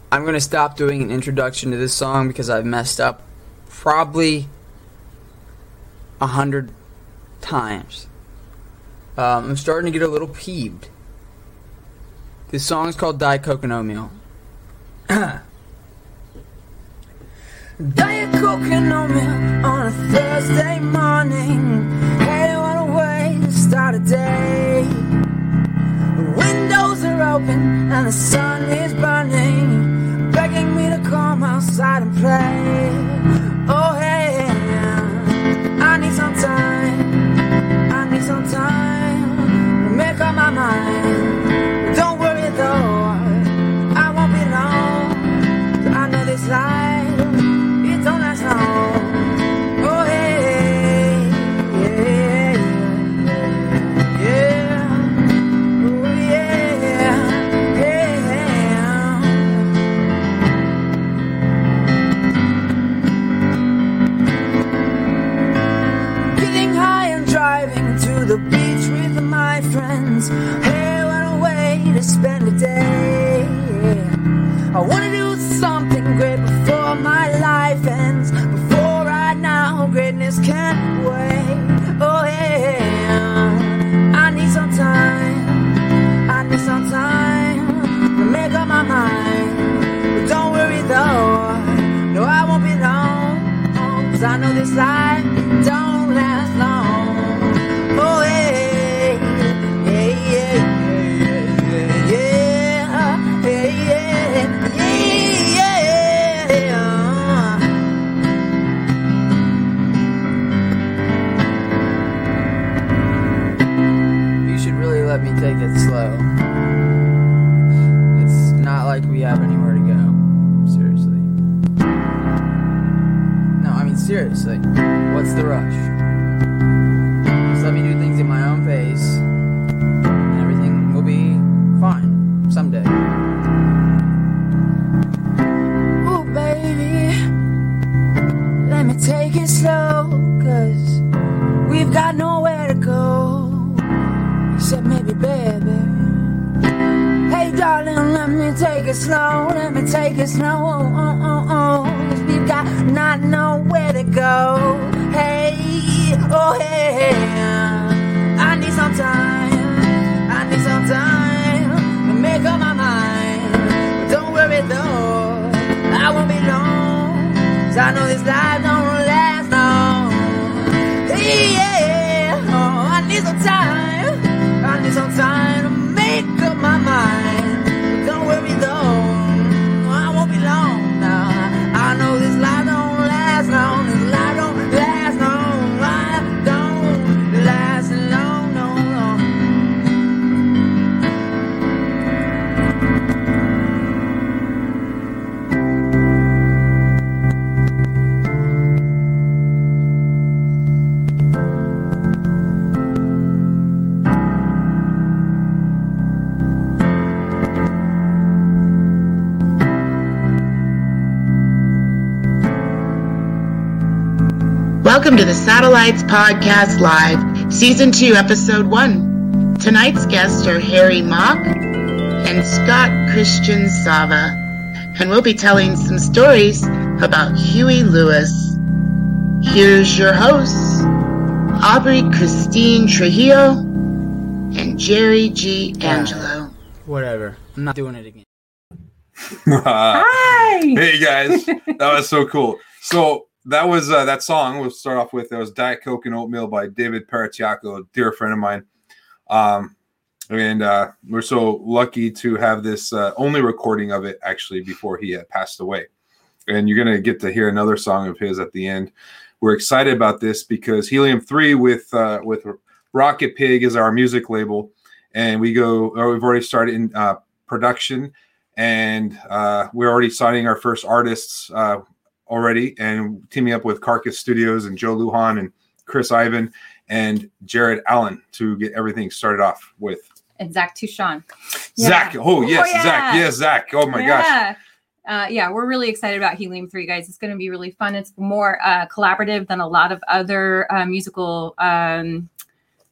I'm going to stop doing an introduction to this song because I've messed up probably 100 times. I'm starting to get a little peeved. This song is called Diet Coke and Oatmeal. Diet Coke and oatmeal on a Thursday morning. Hey, what a way to start a day. The windows are open and the sun is burning, begging me to come outside and play. Oh hey, I need some time to make up my mind. Don't worry though, I won't be long. I know this life, it don't last long. Oh hey, yeah, yeah, oh yeah, yeah. Getting high and driving to the beach with my friends. Hey, what a way to spend a day. I wanna do something great before my life ends. Before right now, greatness can't wait. Oh yeah, I need some time to make up my mind. But don't worry though, no I won't be long, 'cause I know this life don't last long. Oh hey, hey, yeah, yeah, yeah, yeah, yeah. You should really let me take it slow. It's not like we have anywhere to go. Seriously. No, I mean seriously. What's the rush? Just let me do things at my own pace, and everything will be fine someday. Oh baby, let me take it slow, 'cause we've got nowhere to go, except maybe baby. Hey darling, let me take it slow, 'cause we've got not nowhere to go. Hey, oh hey, I need some time to make up my mind. But don't worry though, I won't be long, 'cause I know this life don't last long. Hey, yeah, oh, I need some time to make up my mind. But don't worry though, I won't be long now. I know this life don't last long, this life don't last long, life don't last long, no, no. Welcome to the Satellites Podcast Live, Season 2, Episode 1. Tonight's guests are Harry Mock and Scott Christian Sava, and we'll be telling some stories about Huey Lewis. Here's your hosts, Aubrey Christine Trujillo and Jerry G. Angelo. Whatever. I'm not doing it again. Hi! Hey guys, that was so cool. So that was that song. We'll start off with, that was Diet Coke and Oatmeal by David Paratiaco, a dear friend of mine. And we're so lucky to have this only recording of it actually before he had passed away. And you're gonna get to hear another song of his at the end. We're excited about this because Helium 3 with Rocket Pig is our music label, and we've already started in production, and we're already signing our first artists already, and teaming up with Carcass Studios and Joe Lujan and Chris Ivan and Jared Allen to get everything started off with. And Zach Touchon. Zach. Yeah. Oh, yes. yeah. Zach. Yes, Zach. Oh, my gosh. Yeah, we're really excited about Helium 3, guys. It's going to be really fun. It's more collaborative than a lot of other musical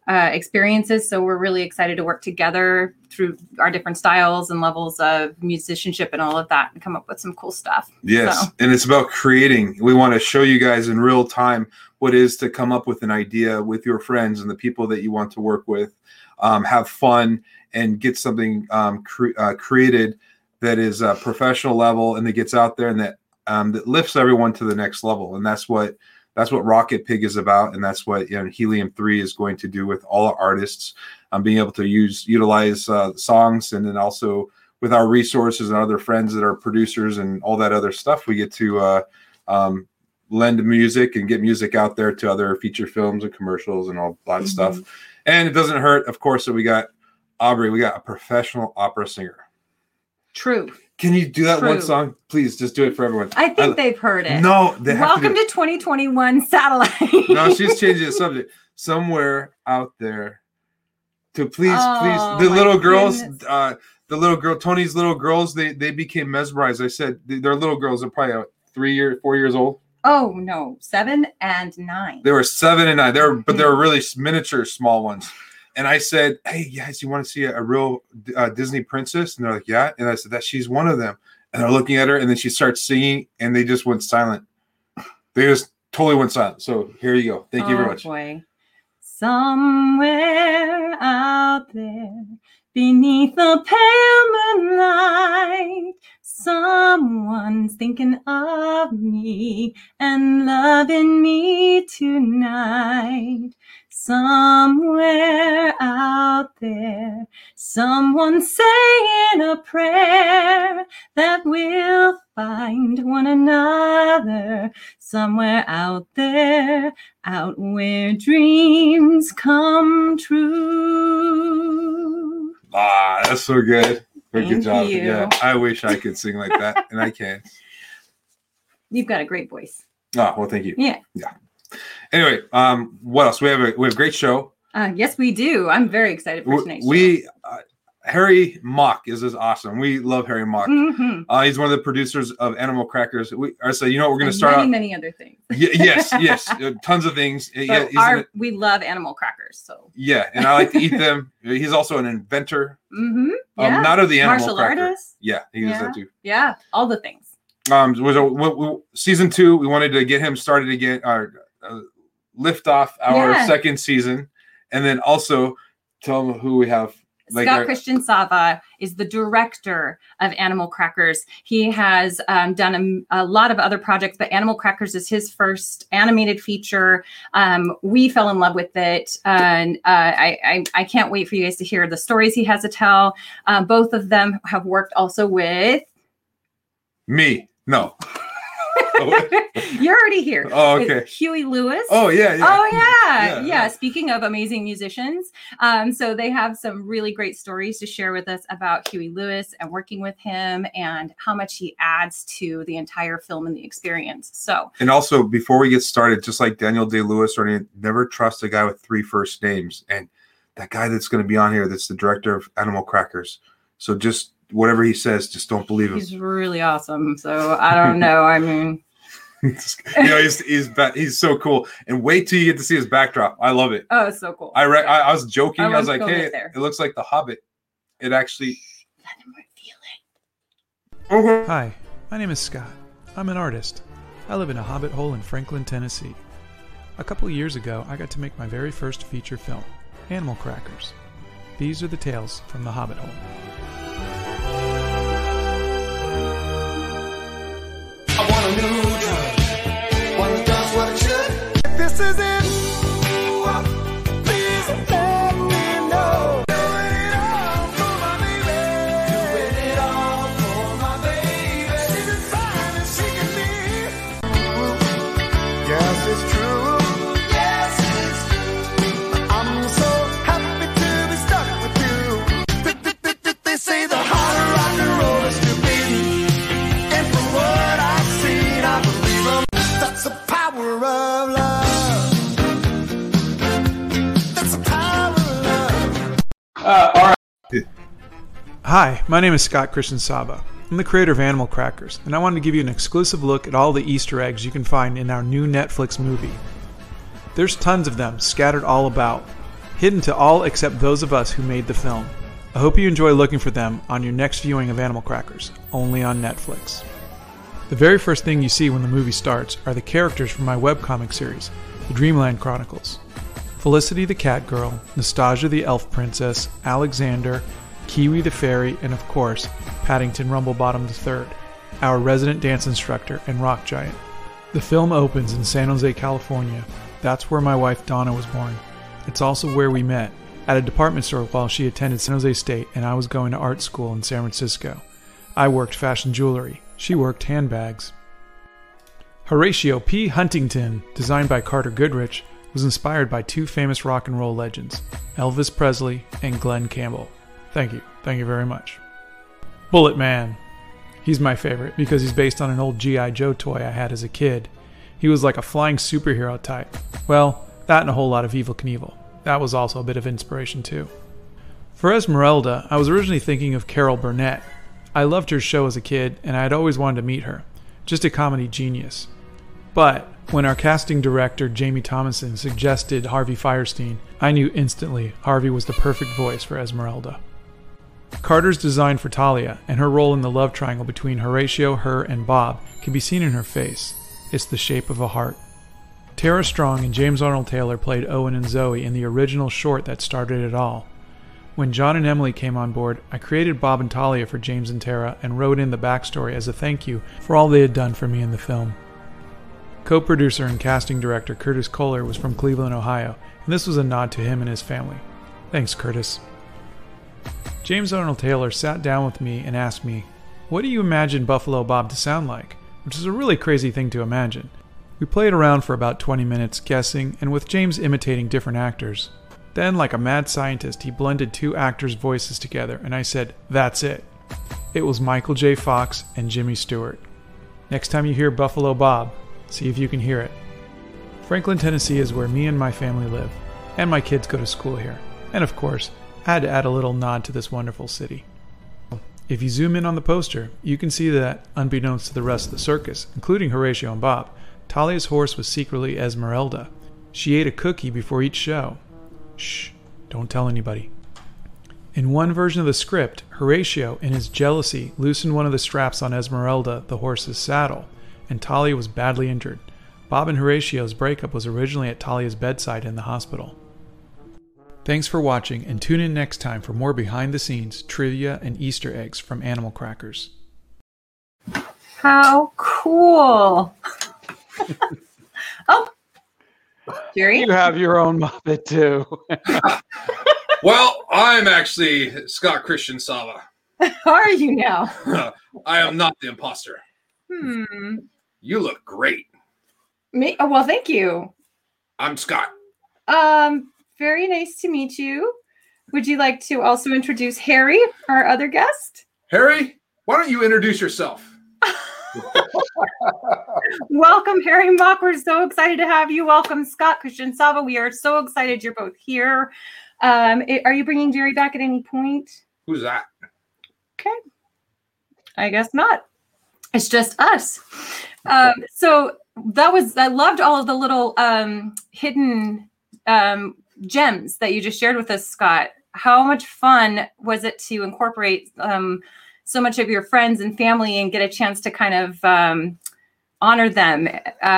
experiences. So we're really excited to work together through our different styles and levels of musicianship and all of that and come up with some cool stuff. Yes. So. And it's about creating. We want to show you guys in real time what it is to come up with an idea with your friends and the people that you want to work with, have fun and get something created that is a professional level and that gets out there and that lifts everyone to the next level. And that's what Rocket Pig is about, and that's what Helium 3 is going to do with all our artists, being able to utilize songs, and then also with our resources and other friends that are producers and all that other stuff, we get to lend music and get music out there to other feature films and commercials and all that stuff. And it doesn't hurt, of course, that we got Aubrey. We got a professional opera singer. True. Can you do that one song? Please, just do it for everyone. I think they've heard it. No, they have Welcome to 2021 Satellite. No, she's changing the subject. Somewhere out there. To please, the little girls, the little girl, Tony's little girls, they became mesmerized. I said they're little girls. They're probably 4 years old. Oh no, 7 and 9. They were 7 and 9. They were really miniature, small ones. And I said, "Hey guys, you want to see a real Disney princess?" And they're like, "Yeah." And I said, she's one of them. And they're looking at her, and then she starts singing, and they just went silent. They just totally went silent. So here you go. Thank you very much. Boy. Somewhere out there, beneath the pale moonlight, someone's thinking of me and loving me tonight. Somewhere out there, someone's saying a prayer that we'll find one another. Somewhere out there, out where dreams come true. Ah, that's so good. Very good job. You. Yeah, I wish I could sing like that, and I can't. You've got a great voice. Oh, well, thank you. Yeah. Anyway, what else? We have a great show. Yes, we do. I'm very excited for tonight's show. Harry Mock is awesome. We love Harry Mock. Mm-hmm. He's one of the producers of Animal Crackers. We're going to start out. Many other things. Yes, tons of things. We love Animal Crackers. So yeah, and I like to eat them. He's also an inventor. Mm-hmm. Yeah. Not of the animal martial cracker. artist. Yeah, he is that too. Yeah, all the things. Season 2. We wanted to get him started again. Lift off our second season, and then also tell them who we have. Scott Christian Sava is the director of Animal Crackers. He has done a lot of other projects, but Animal Crackers is his first animated feature. We fell in love with it, and I can't wait for you guys to hear the stories he has to tell. Both of them have worked also with me. No. You're already here. Oh, okay. Huey Lewis. Oh, yeah. Oh, yeah. Speaking of amazing musicians, so they have some really great stories to share with us about Huey Lewis and working with him and how much he adds to the entire film and the experience. So, and also before we get started, just like Daniel Day-Lewis, never trust a guy with 3 first names. And that guy that's going to be on here, that's the director of Animal Crackers. So just whatever he says, just don't believe him. He's really awesome. So I don't know. I mean. He's so cool, and wait till you get to see his backdrop. I love it. Oh, it's so cool. I was joking. I was like, hey, it looks like The Hobbit. It actually. Let him reveal it. Hi, my name is Scott. I'm an artist. I live in a hobbit hole in Franklin, Tennessee. A couple years ago, I got to make my very first feature film, Animal Crackers. These are the tales from the Hobbit hole. I want a new drug. One that does what it should. If this is it, please let me know. Doing it all for my baby. Doing it all for my baby. She's as fine as she can be. Yes, it's true. Yes, it's true. I'm so happy to be stuck with you. They say the heart of rock and roll is to be. And from what I've seen, I believe them. That's the power of love. That's the power of love. All right. Hi, my name is Scott Christian Sava. I'm the creator of Animal Crackers, and I wanted to give you an exclusive look at all the Easter eggs you can find in our new Netflix movie. There's tons of them scattered all about. hidden to all except those of us who made the film. I hope you enjoy looking for them on your next viewing of Animal Crackers, only on Netflix. The very first thing you see when the movie starts are the characters from my webcomic series, The Dreamland Chronicles. Felicity the Cat Girl, Nastasia the Elf Princess, Alexander, Kiwi the Fairy, and of course, Paddington Rumblebottom III, our resident dance instructor and rock giant. The film opens in San Jose, California. That's where my wife Donna was born. It's also where we met, at a department store while she attended San Jose State and I was going to art school in San Francisco. I worked fashion jewelry. She worked handbags. Horatio P. Huntington, designed by Carter Goodrich, was inspired by two famous rock and roll legends, Elvis Presley and Glenn Campbell. Thank you. Thank you very much. Bullet Man. He's my favorite because he's based on an old G.I. Joe toy I had as a kid. He was like a flying superhero type. Well, that and a whole lot of Evel Knievel. That was also a bit of inspiration too. For Esmeralda, I was originally thinking of Carol Burnett. I loved her show as a kid and I had always wanted to meet her. Just a comedy genius. But when our casting director Jamie Thomason suggested Harvey Fierstein, I knew instantly Harvey was the perfect voice for Esmeralda. Carter's design for Talia and her role in the love triangle between Horatio, her, and Bob can be seen in her face. It's the shape of a heart. Tara Strong and James Arnold Taylor played Owen and Zoe in the original short that started it all. When John and Emily came on board, I created Bob and Talia for James and Tara and wrote in the backstory as a thank you for all they had done for me in the film. Co-producer and casting director Curtis Kohler was from Cleveland, Ohio, and this was a nod to him and his family. Thanks, Curtis. James Arnold Taylor sat down with me and asked me, "What do you imagine Buffalo Bob to sound like?" Which is a really crazy thing to imagine. We played around for about 20 minutes guessing and with James imitating different actors. Then, like a mad scientist, he blended two actors' voices together and I said, "That's it." It was Michael J. Fox and Jimmy Stewart. Next time you hear Buffalo Bob, see if you can hear it. Franklin, Tennessee is where me and my family live, and my kids go to school here. And of course, I had to add a little nod to this wonderful city. If you zoom in on the poster, you can see that, unbeknownst to the rest of the circus, including Horatio and Bob, Talia's horse was secretly Esmeralda. She ate a cookie before each show. Shh, don't tell anybody. In one version of the script, Horatio, in his jealousy, loosened one of the straps on Esmeralda, the horse's saddle, and Talia was badly injured. Bob and Horatio's breakup was originally at Talia's bedside in the hospital. Thanks for watching, and tune in next time for more behind-the-scenes, trivia, and Easter eggs from Animal Crackers. How cool. Oh, Jerry? You have your own Muppet, too. Well, I'm actually Scott Christian Sava. How are you now? I am not the imposter. You look great. Me? Oh, well, thank you. I'm Scott. Very nice to meet you. Would you like to also introduce Harry, our other guest? Harry, why don't you introduce yourself? Welcome, Harry Mock. We're so excited to have you. Welcome, Scott Christian Sava. We are so excited you're both here. Are you bringing Jerry back at any point? Who's that? Okay. I guess not. It's just us. So that was, I loved all of the little hidden gems that you just shared with us, Scott. How much fun was it to incorporate so much of your friends and family and get a chance to kind of honor them?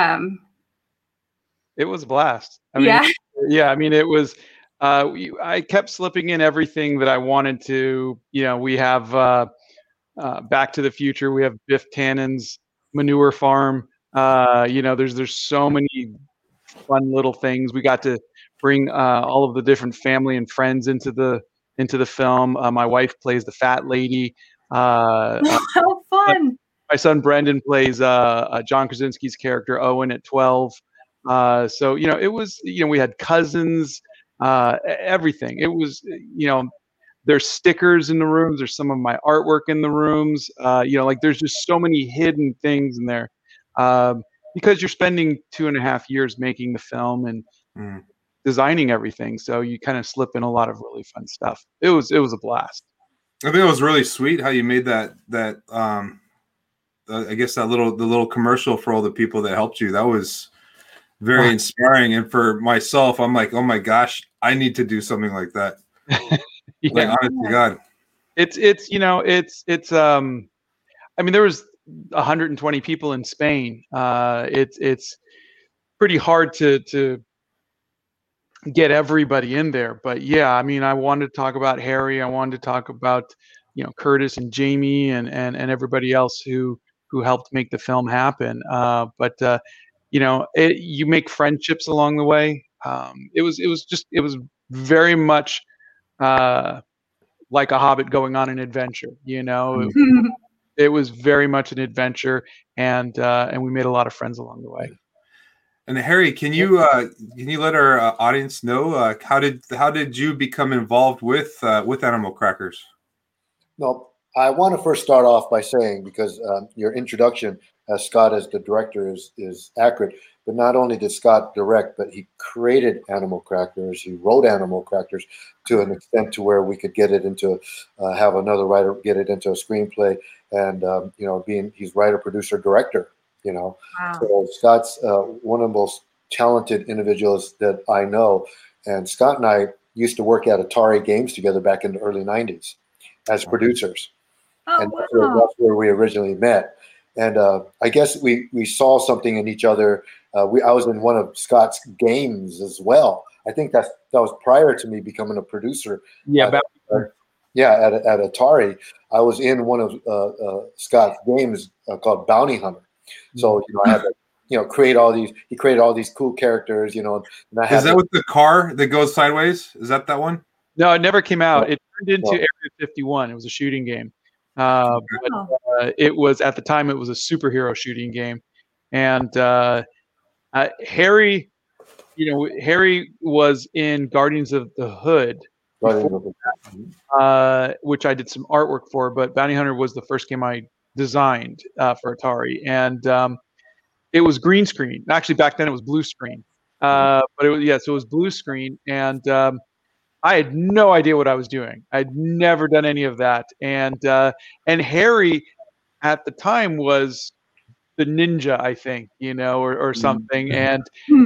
It was a blast. I mean, it was, I kept slipping in everything that I wanted to. You know, we have Back to the Future. We have Biff Tannen's manure farm. There's so many fun little things. We got to bring all of the different family and friends into the film. My wife plays the fat lady. How fun! My son Brendan plays John Krasinski's character Owen at 12. It was, we had cousins, everything. It was, there's stickers in the rooms. There's some of my artwork in the rooms. There's just so many hidden things in there. Because you're spending 2.5 years making the film and designing everything, so you kind of slip in a lot of really fun stuff. It was a blast. I think it was really sweet how you made that I guess the little commercial for all the people that helped you. That was very inspiring. And for myself, I'm like, oh my gosh, I need to do something like that. Yeah. Like, honest to God. It's I mean, there was 120 people in Spain. It's pretty hard to get everybody in there, but yeah, I mean, I wanted to talk about Harry. I wanted to talk about, Curtis and Jamie and everybody else who helped make the film happen. But you make friendships along the way. It was very much like a Hobbit going on an adventure. It was very much an adventure, and we made a lot of friends along the way. And Harry, can you let our audience know how did you become involved with Animal Crackers? No, I want to first start off by saying, because your introduction as Scott as the director is accurate, but not only did Scott direct, but he created Animal Crackers. He wrote Animal Crackers to an extent to where we could get it into have another writer get it into a screenplay, and he's writer, producer, director. Wow. So Scott's one of the most talented individuals that I know, and Scott and I used to work at Atari Games together back in the early 90s as producers. And that's where we originally met. And I guess we saw something in each other. I was in one of Scott's games as well. I think that was prior to me becoming a producer. Yeah, at Atari. I was in one of Scott's games called Bounty Hunter. So I had to create all these. He created all these cool characters. And I had Is that with the car that goes sideways? Is that one? No, it never came out. It turned into Area 51. It was a shooting game. But it was, at the time, it was a superhero shooting game. And Harry, Harry was in Guardians of the Hood, which I did some artwork for, but Bounty Hunter was the first game I designed for Atari. And it was green screen. Actually, back then it was blue screen. But it was blue screen. And I had no idea what I was doing. I'd never done any of that. And Harry at the time was the ninja, I think, or something. And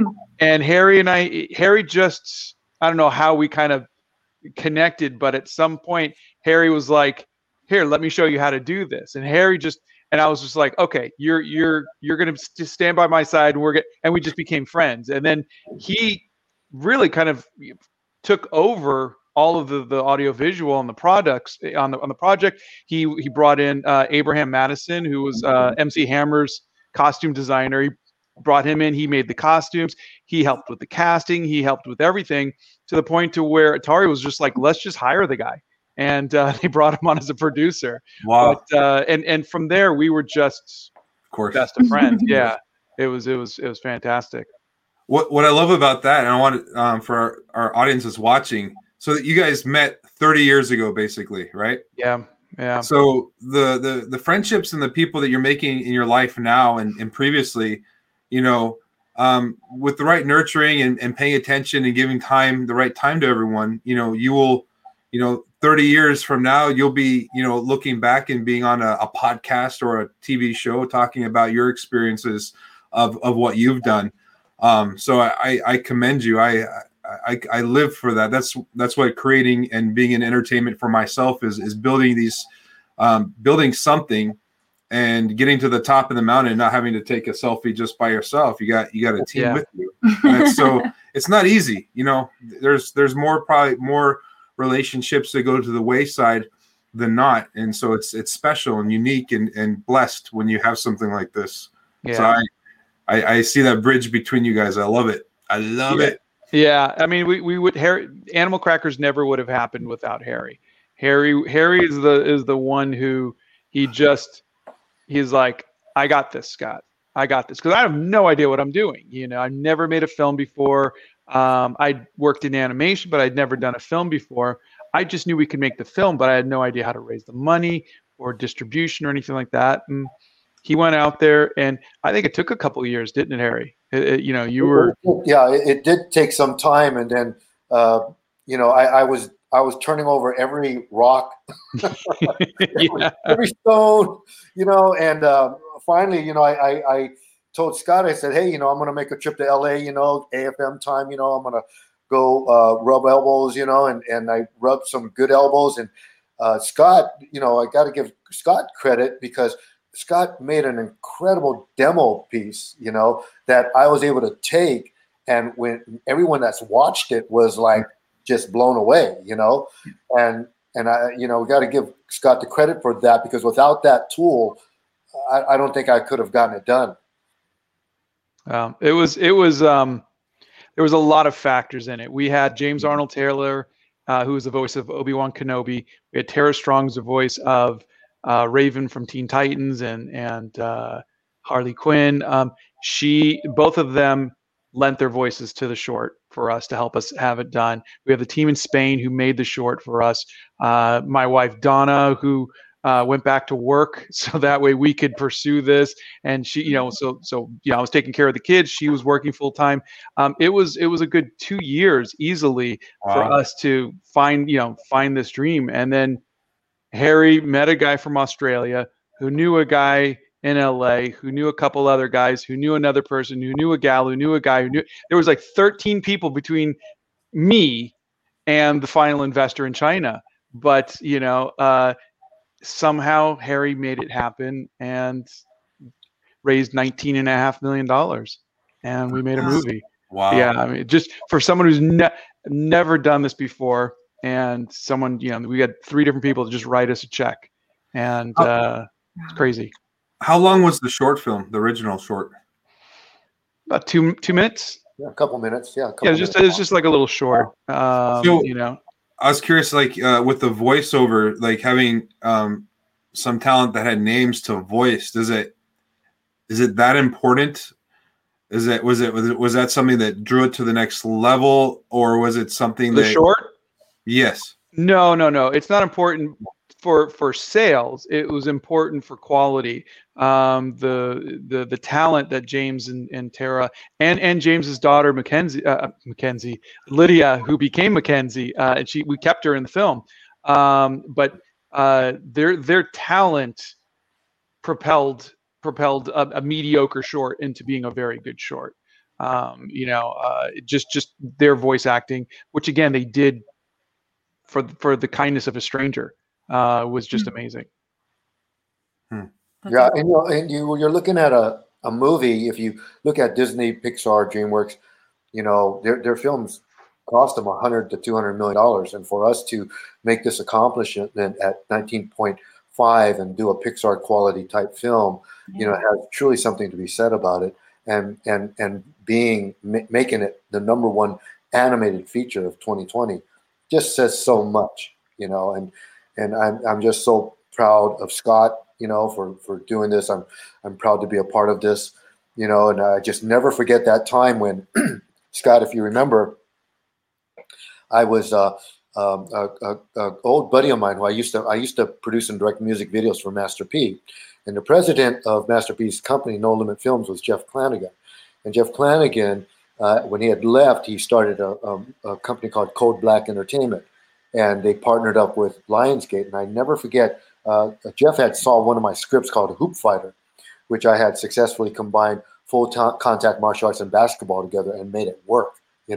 Harry just, I don't know how we kind of connected, but at some point Harry was like, here, let me show you how to do this. And Harry and I was just like, okay, you're going to just stand by my side, and we just became friends. And then he really kind of took over all of the audio visual and the products on the project. He brought in Abraham Madison, who was MC Hammer's costume designer. He brought him in. He made the costumes. He helped with the casting. He helped with everything, to the point to where Atari was just like, let's just hire the guy. And they brought him on as a producer. Wow. But, and from there we were just, of course, best of friends. Yeah, it was fantastic. What I love about that, and I want for our audiences watching, so that you guys met 30 years ago, basically, right? Yeah. So the friendships and the people that you're making in your life now and previously, with the right nurturing and paying attention and giving the right time to everyone, you will, 30 years from now, you'll be, looking back and being on a podcast or a TV show talking about your experiences of what you've done. So I commend you. I live for that. That's what creating and being in entertainment for myself is building these, building something and getting to the top of the mountain, not having to take a selfie just by yourself. You got a team with you. So it's not easy. There's probably more relationships that go to the wayside than not. And so it's special and unique and blessed when you have something like this. Yeah. So I see that bridge between you guys. I love it. I love it. Yeah. I mean, we would, Animal Crackers never would have happened without Harry. Harry is the one who he's like, I got this, Scott. I got this. Cause I have no idea what I'm doing. I've never made a film before. I worked in animation, but I'd never done a film before. I just knew we could make the film, but I had no idea how to raise the money or distribution or anything like that. And he went out there, and I think it took a couple of years, didn't it, Harry? You were. Yeah, it did take some time, and then I was turning over every rock, every stone, and finally, told Scott, I said, hey, I'm going to make a trip to LA, AFM time, I'm going to go rub elbows, and I rubbed some good elbows. And Scott, I got to give Scott credit because Scott made an incredible demo piece, that I was able to take. And when everyone that's watched it was like just blown away, and I, we got to give Scott the credit for that, because without that tool, I don't think I could have gotten it done. It was there was a lot of factors in it. We had James Arnold Taylor, who was the voice of Obi-Wan Kenobi. We had Tara Strong's the voice of Raven from Teen Titans and Harley Quinn. Both of them lent their voices to the short for us to help us have it done. We have the team in Spain who made the short for us. My wife Donna, who went back to work so that way we could pursue this. And she, I was taking care of the kids. She was working full time. It was a good 2 years easily for us to find this dream. And then Harry met a guy from Australia who knew a guy in LA, who knew a couple other guys, who knew another person, who knew a gal, who knew a guy, who knew. There was like 13 people between me and the final investor in China. But, somehow Harry made it happen and raised $19.5 million. And we made a movie. Wow. Yeah. I mean, just for someone who's never done this before, and someone, we had 3 different people to just write us a check. And it's crazy. How long was the short film, the original short? About 2 minutes. Yeah, a couple minutes. Yeah, it's just like a little short. I was curious, like with the voiceover, like having some talent that had names to voice. Is it that important? Was that something that drew it to the next level, or was it something the short? Yes. No. It's not important for sales. It was important for quality. The talent that James and Tara and James's daughter Mackenzie, Lydia, who became Mackenzie, and we kept her in the film. But their talent propelled a mediocre short into being a very good short. Just their voice acting, which again they did for the kindness of a stranger, was just amazing. Yeah, and you're looking at a movie. If you look at Disney, Pixar, DreamWorks, their films cost them $100 to $200 million, and for us to make this accomplishment at 19.5 and do a Pixar quality type film, has truly something to be said about it. And making it the #1 animated feature of 2020 just says so much, and I'm just so proud of Scott, for doing this. I'm proud to be a part of this, and I just never forget that time when Scott, if you remember, I was a old buddy of mine who I used to produce and direct music videos for Master P, and the president of Master P's company, No Limit Films, was Jeff Flanagan. And Jeff Flanagan, when he had left, he started a company called Code Black Entertainment, and they partnered up with Lionsgate. And I never forget, Jeff had saw one of my scripts called Hoop Fighter, which I had successfully combined full contact martial arts and basketball together and made it work.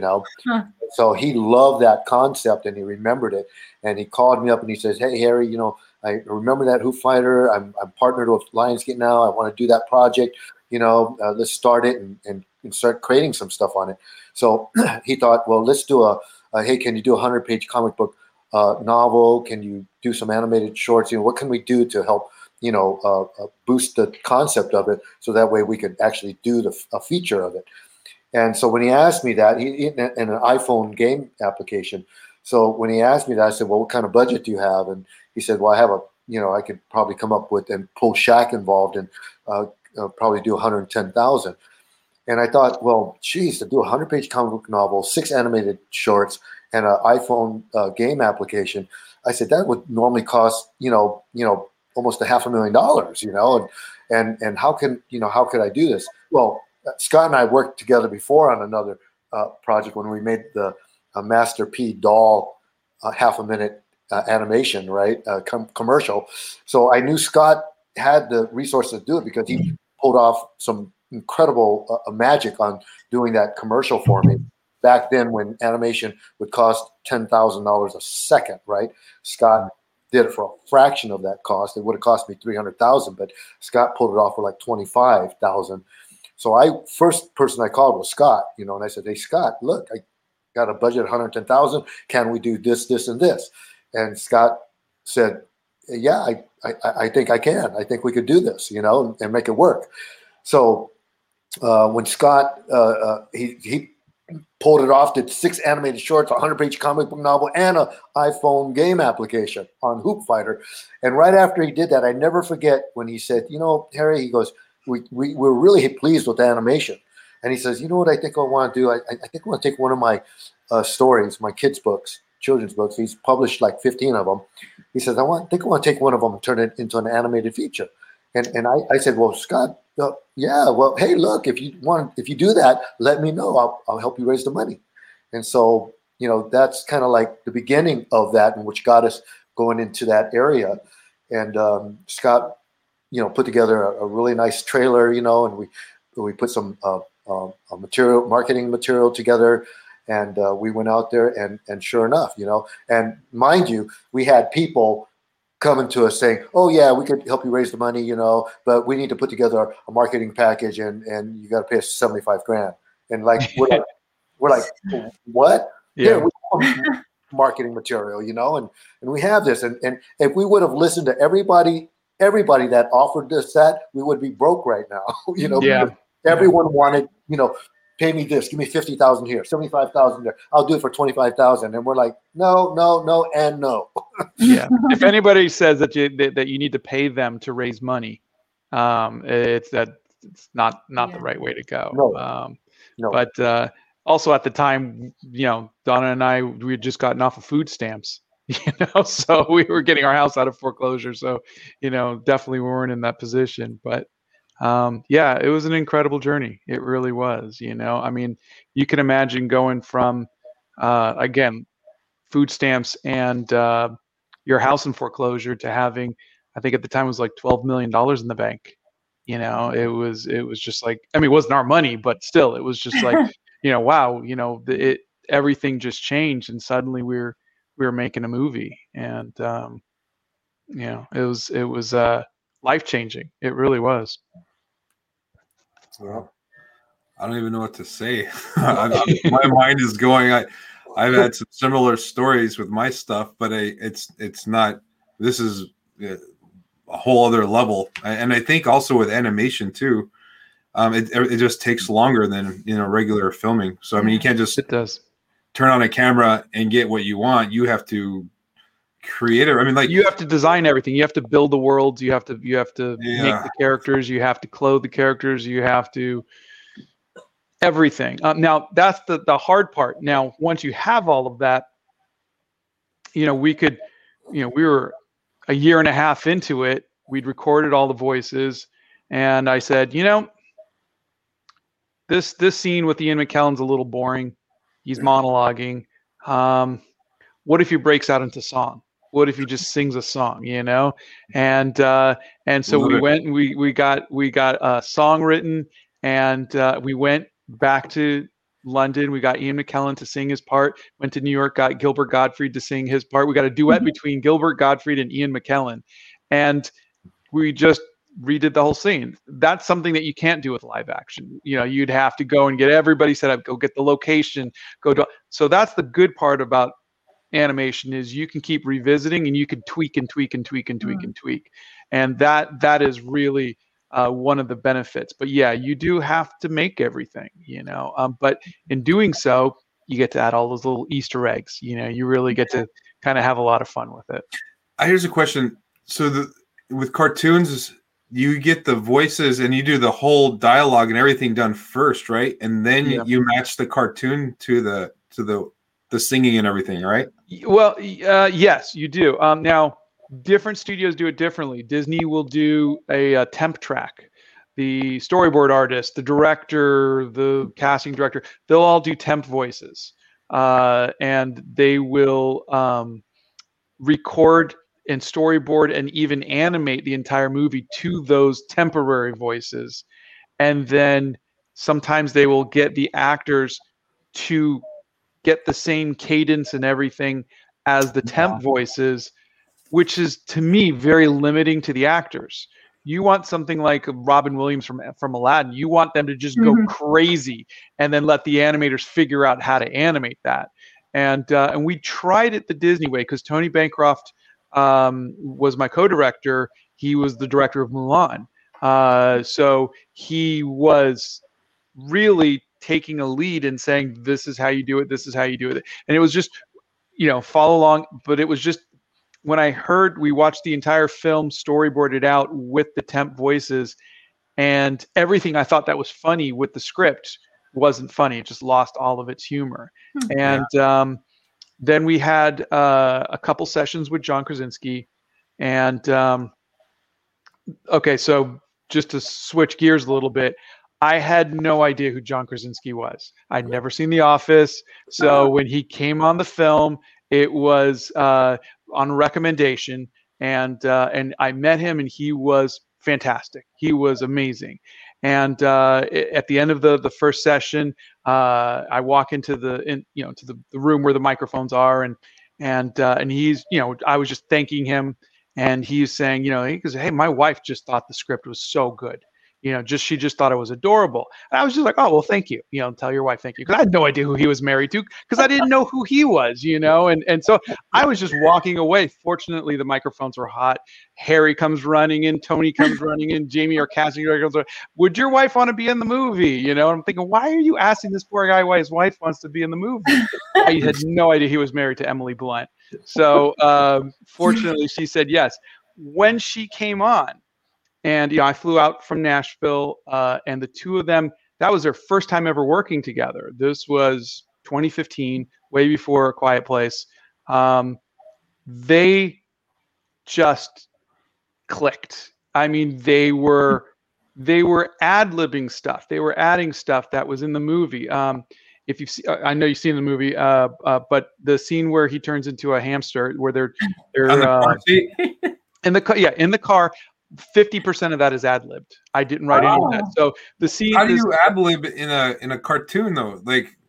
So he loved that concept and he remembered it, and he called me up and he says, "Hey Harry, I remember that Hoop Fighter. I'm partnered with Lionsgate now. I want to do that project. Let's start it and start creating some stuff on it." So he thought, well, let's do hey, can you do a 100-page comic book novel? Can you do some animated shorts? What can we do to help boost the concept of it, so that way we could actually do a feature of it. And so when he asked me that, he in an iPhone game application. So when he asked me that, I said, "Well, what kind of budget do you have?" And he said, "Well, I have I could probably come up with and pull Shaq involved and probably do 110,000." And I thought, well, geez, to do a 100-page comic book novel, 6 animated shorts, and an iPhone game application, I said that would normally cost almost $500,000, and how could I do this? Well, Scott and I worked together before on another project when we made the Master P doll 1/2-minute animation, right? Commercial. So I knew Scott had the resources to do it because he pulled off some incredible magic on doing that commercial for me. Back then, when animation would cost $10,000 a second, right? Scott did it for a fraction of that cost. It would have cost me $300,000, but Scott pulled it off for like $25,000. So first person I called was Scott, and I said, "Hey, Scott, look, I got a budget of $110,000. Can we do this, this, and this?" And Scott said, "Yeah, I think I can. I think we could do this, and make it work." So when Scott he pulled it off, did 6 animated shorts, a 100-page comic book novel, and an iPhone game application on Hoop Fighter. And right after he did that, I never forget when he said, "Harry," he goes, we're really pleased with the animation. And he says, "You know what I think I want to do? I think I want to take one of my stories, my kids' books, children's books. He's published like 15 of them. He says, I think I want to take one of them and turn it into an animated feature." And I said, "Well, Scott, yeah, well, hey, look, if you do that, let me know. I'll help you raise the money." And so, that's kind of like the beginning of that, and which got us going into that area. And Scott, put together a really nice trailer, and we put some marketing material together, and we went out there, and sure enough, and mind you, we had people coming to us saying, "Oh yeah, we could help you raise the money, but we need to put together a marketing package, and you got to pay us $75,000." And like we're like, "What?" Yeah. We marketing material, and we have this, and if we would have listened to everybody that offered us that, we would be broke right now. Yeah. Everyone wanted, "Pay me this, give me $50,000 here, $75,000 there. I'll do it for $25,000." And we're like, no, and no. Yeah. If anybody says that you need to pay them to raise money, it's not the right way to go. No. But also at the time, Donna and I, we had just gotten off of food stamps, so we were getting our house out of foreclosure. So, definitely we weren't in that position. But yeah, it was an incredible journey. It really was. I mean, you can imagine going from again, food stamps and your house in foreclosure to having, I think at the time it was like $12 million in the bank. It was just like, I mean, it wasn't our money, but still, it was just like, wow, everything just changed, and suddenly we were making a movie, and it was life changing. It really was. Well, I don't even know what to say. My mind is going. I've had some similar stories with my stuff, but it's not. This is a whole other level, and I think also with animation too. It just takes longer than regular filming. So I mean, you can't just turn on a camera and get what you want. You have to create it. I mean, like you have to design everything. You have to build the worlds. You have to make the characters. You have to clothe the characters. You have to everything. Now that's the hard part. Now once you have all of that, we could, we were a year and a half into it. We'd recorded all the voices, and I said, this scene with Ian McKellen's a little boring. He's monologuing. What if he breaks out into song? What if he just sings a song? And so we went and we got a song written, and we went back to London. We got Ian McKellen to sing his part. Went to New York, got Gilbert Gottfried to sing his part. We got a duet between Gilbert Gottfried and Ian McKellen, and we just redid the whole scene. That's something that you can't do with live action. You'd have to go and get everybody set up, go get the location, so that's the good part about animation, is you can keep revisiting, and you can tweak and tweak and tweak and tweak and tweak. And that is really one of the benefits. But yeah, you do have to make everything, but in doing so, you get to add all those little Easter eggs. You really get to kind of have a lot of fun with it. Here's a question. So with cartoons, you get the voices and you do the whole dialogue and everything done first, right? And then you match the cartoon to the singing and everything, right? Well, yes, you do. Now, different studios do it differently. Disney will do a temp track. The storyboard artist, the director, the casting director, they'll all do temp voices. And they will record and storyboard and even animate the entire movie to those temporary voices. and then sometimes they will get the actors to get the same cadence and everything as the temp voices, which is to me very limiting to the actors. You want something like Robin Williams from Aladdin. You want them to just go crazy and then let the animators figure out how to animate that. And we tried it the Disney way because Tony Bancroft was my co-director. He was the director of Mulan. So he was really taking a lead and saying, this is how you do it. This is how you do it. And it was just, follow along. But it was just, when we watched the entire film storyboarded out with the temp voices, and everything I thought that was funny with the script wasn't funny. It just lost all of its humor. And then we had a couple sessions with John Krasinski. And okay, so just to switch gears a little bit, I had no idea who John Krasinski was. I'd never seen The Office. So when he came on the film, it was on recommendation, and I met him, and he was fantastic. He was amazing. And at the end of the first session, I walk into the room where the microphones are, and he's, I was just thanking him, and he's saying, he goes, hey, my wife just thought the script was so good. She just thought it was adorable. And I was just like, oh, well, thank you. Tell your wife thank you. Because I had no idea who he was married to, because I didn't know who he was, and so I was just walking away. Fortunately, the microphones were hot. Harry comes running in, Tony comes running in, Jamie, our casting director, goes, would your wife want to be in the movie? And I'm thinking, why are you asking this poor guy why his wife wants to be in the movie? I had no idea he was married to Emily Blunt. So fortunately, she said yes. When she came on, and I flew out from Nashville, and the two of them, that was their first time ever working together. This was 2015, way before A Quiet Place. They just clicked. I mean, they were ad-libbing stuff. They were adding stuff that was in the movie. If you've seen, I know you've seen the movie, but the scene where he turns into a hamster, where they're in the car. 50% of that is ad-libbed. I didn't write any of that. So the scene. How do you ad-lib in a cartoon though?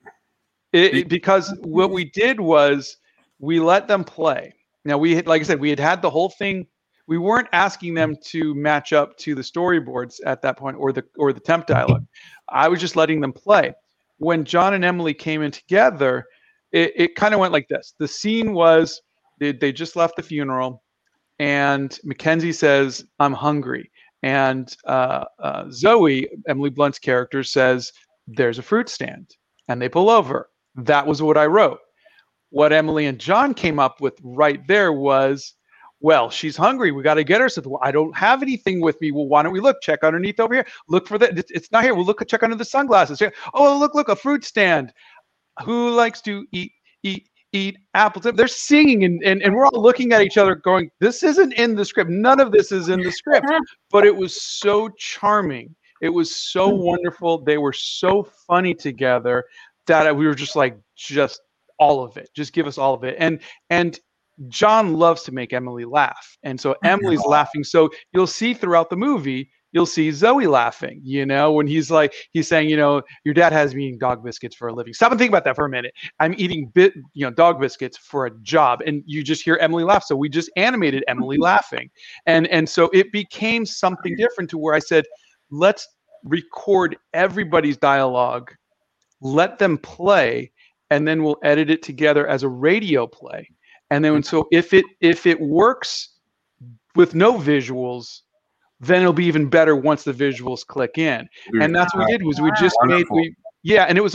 Because what we did was we let them play. Now like I said, we had the whole thing. We weren't asking them to match up to the storyboards at that point or the temp dialogue. I was just letting them play. When John and Emily came in together, it kind of went like this. The scene was they just left the funeral. And Mackenzie says, I'm hungry. And Zoe, Emily Blunt's character, says, there's a fruit stand. And they pull over. That was what I wrote. What Emily and John came up with right there was, well, she's hungry. We got to get her something. Well, I don't have anything with me. Well, why don't we look? Check underneath over here. Look for that. It's not here. We'll check under the sunglasses. Oh, look, a fruit stand. Who likes to eat apples? They're singing and we're all looking at each other going, this isn't in the script. None of this is in the script. But it was so charming. It was so wonderful. They were so funny together that we were just like, just all of it. Just give us all of it. And John loves to make Emily laugh. And so Emily's laughing. So you'll see throughout the movie, you'll see Zoe laughing, when he's saying, your dad has me eating dog biscuits for a living. Stop and think about that for a minute. I'm eating dog biscuits for a job. And you just hear Emily laugh. So we just animated Emily laughing. And so it became something different to where I said, let's record everybody's dialogue, let them play, and then we'll edit it together as a radio play. And then so if it works with no visuals, then it'll be even better once the visuals click in. And that's what we did was we just and it was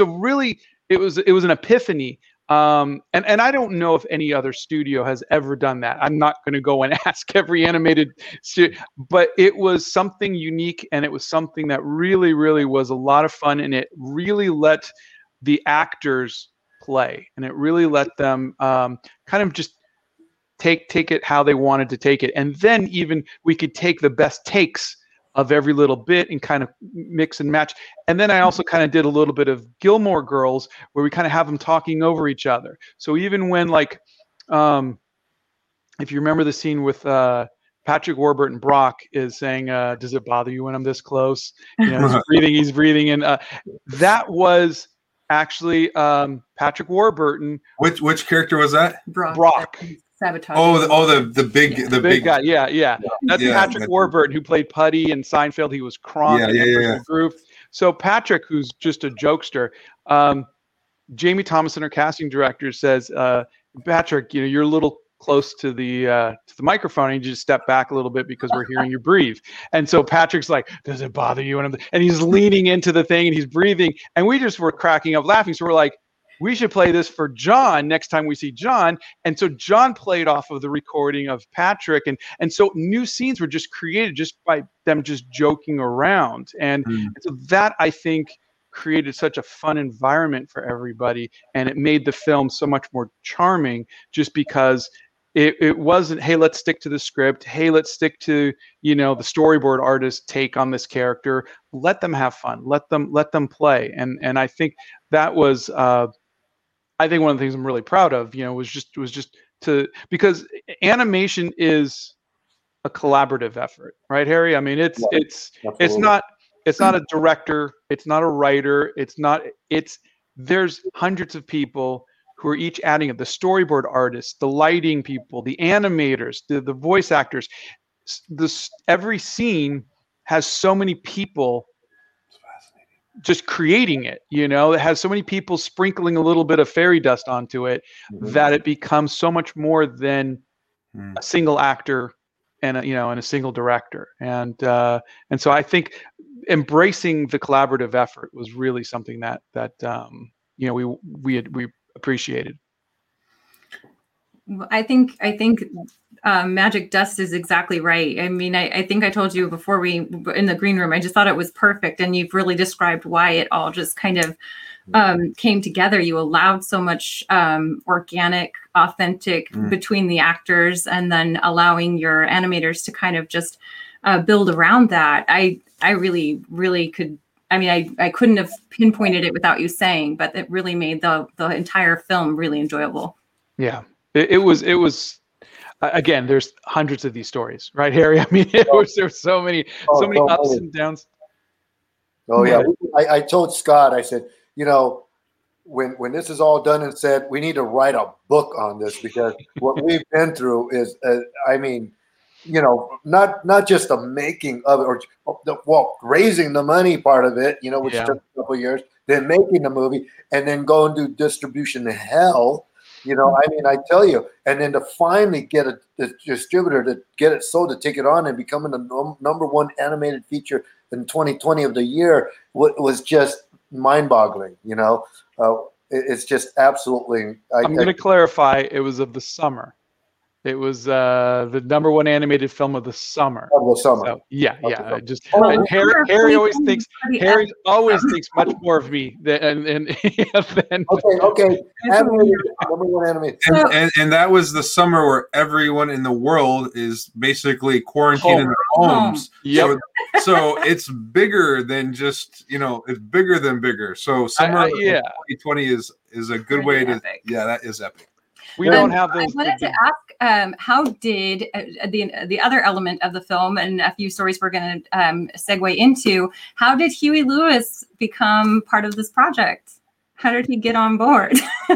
an epiphany. And I don't know if any other studio has ever done that. I'm not going to go and ask every animated studio, but it was something unique, and it was something that really, really was a lot of fun, and it really let the actors play, and it really let them kind of just take it how they wanted to take it. And then even we could take the best takes of every little bit and kind of mix and match. And then I also kind of did a little bit of Gilmore Girls, where we kind of have them talking over each other. So even when if you remember the scene with Patrick Warburton Brock is saying, "Does it bother you when I'm this close?" He's breathing, and that was actually Patrick Warburton. Which character was that? Brock. Sabotage. The big guy. Yeah. That's Patrick Warburton, who played Putty in Seinfeld. He was Kronk in Groove. So Patrick, who's just a jokester, Jamie Thomason, our casting director, says, "Patrick, you're a little close to the microphone, and you just step back a little bit because we're hearing you breathe." And so Patrick's like, "Does it bother you?" And he's leaning into the thing and he's breathing, and we just were cracking up laughing. So we're like, we should play this for John next time we see John. And so John played off of the recording of Patrick, and so new scenes were just created just by them just joking around, and so that, I think, created such a fun environment for everybody, and it made the film so much more charming, just because it wasn't, hey, let's stick to the script, hey, let's stick to the storyboard artist's take on this character. Let them have fun, let them play, and I think that was I think one of the things I'm really proud of, was just to, because animation is a collaborative effort, right, Harry? I mean, it's not a director, it's not a writer, there's hundreds of people who are each adding it. The storyboard artists, the lighting people, the animators, the voice actors. Every scene has so many people just creating it, it has so many people sprinkling a little bit of fairy dust onto it, that it becomes so much more than a single actor and a single director. And so I think embracing the collaborative effort was really something that we appreciated. I think Magic Dust is exactly right. I mean, I think I told you before we in the green room, I just thought it was perfect. And you've really described why it all just kind of came together. You allowed so much organic, authentic between the actors, and then allowing your animators to kind of just build around that. I really, really could. I mean, I couldn't have pinpointed it without you saying, but it really made the entire film really enjoyable. Yeah, it was. Again, there's hundreds of these stories, right, Harry? I mean, there's so many ups and downs. Oh yeah, I told Scott, I said, when this is all done and said, we need to write a book on this, because what we've been through is, not just the making of it, or raising the money part of it, which took a couple of years, then making the movie, and then going to distribution hell. I tell you, and then to finally get a distributor to get it sold, to take it on and becoming the number one animated feature in 2020 of the year was just mind-boggling. It's just absolutely. I'm going to clarify. It was of the summer. It was the number one animated film of the summer. Of the summer. So, yeah. Harry always thinks much more of me than okay. Animated, number one animated. And that was the summer where everyone in the world is basically quarantined in their homes. Yep. So it's bigger than just it's bigger than bigger. So summer 2020 is a good way to. Epic. Yeah, that is epic. We don't have those. I wanted to ask, how did the other element of the film, and a few stories we're going to segue into, how did Huey Lewis become part of this project? How did he get on board?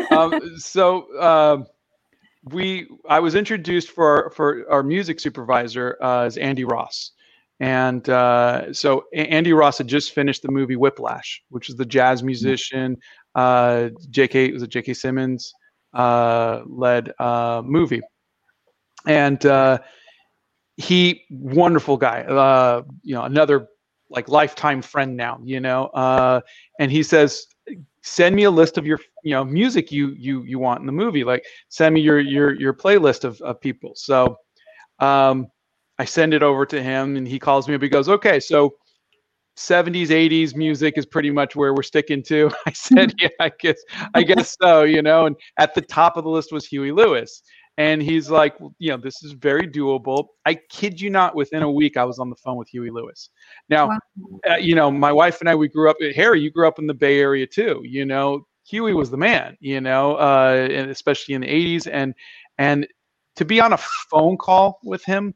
I was introduced for our music supervisor as Andy Ross. And so Andy Ross had just finished the movie Whiplash, which is the jazz musician, J.K. Simmons led movie, and he wonderful guy, another like lifetime friend now, and he says, send me a list of your music you want in the movie, like send me your playlist of people. So I send it over to him, and he calls me up. He goes, okay, so 70s, 80s music is pretty much where we're sticking to. I said, yeah, I guess so, and at the top of the list was Huey Lewis. And he's like, well, this is very doable. I kid you not, within a week, I was on the phone with Huey Lewis. Now, my wife and I, we grew up, Harry, you grew up in the Bay Area too, Huey was the man, and especially in the 80s. And to be on a phone call with him,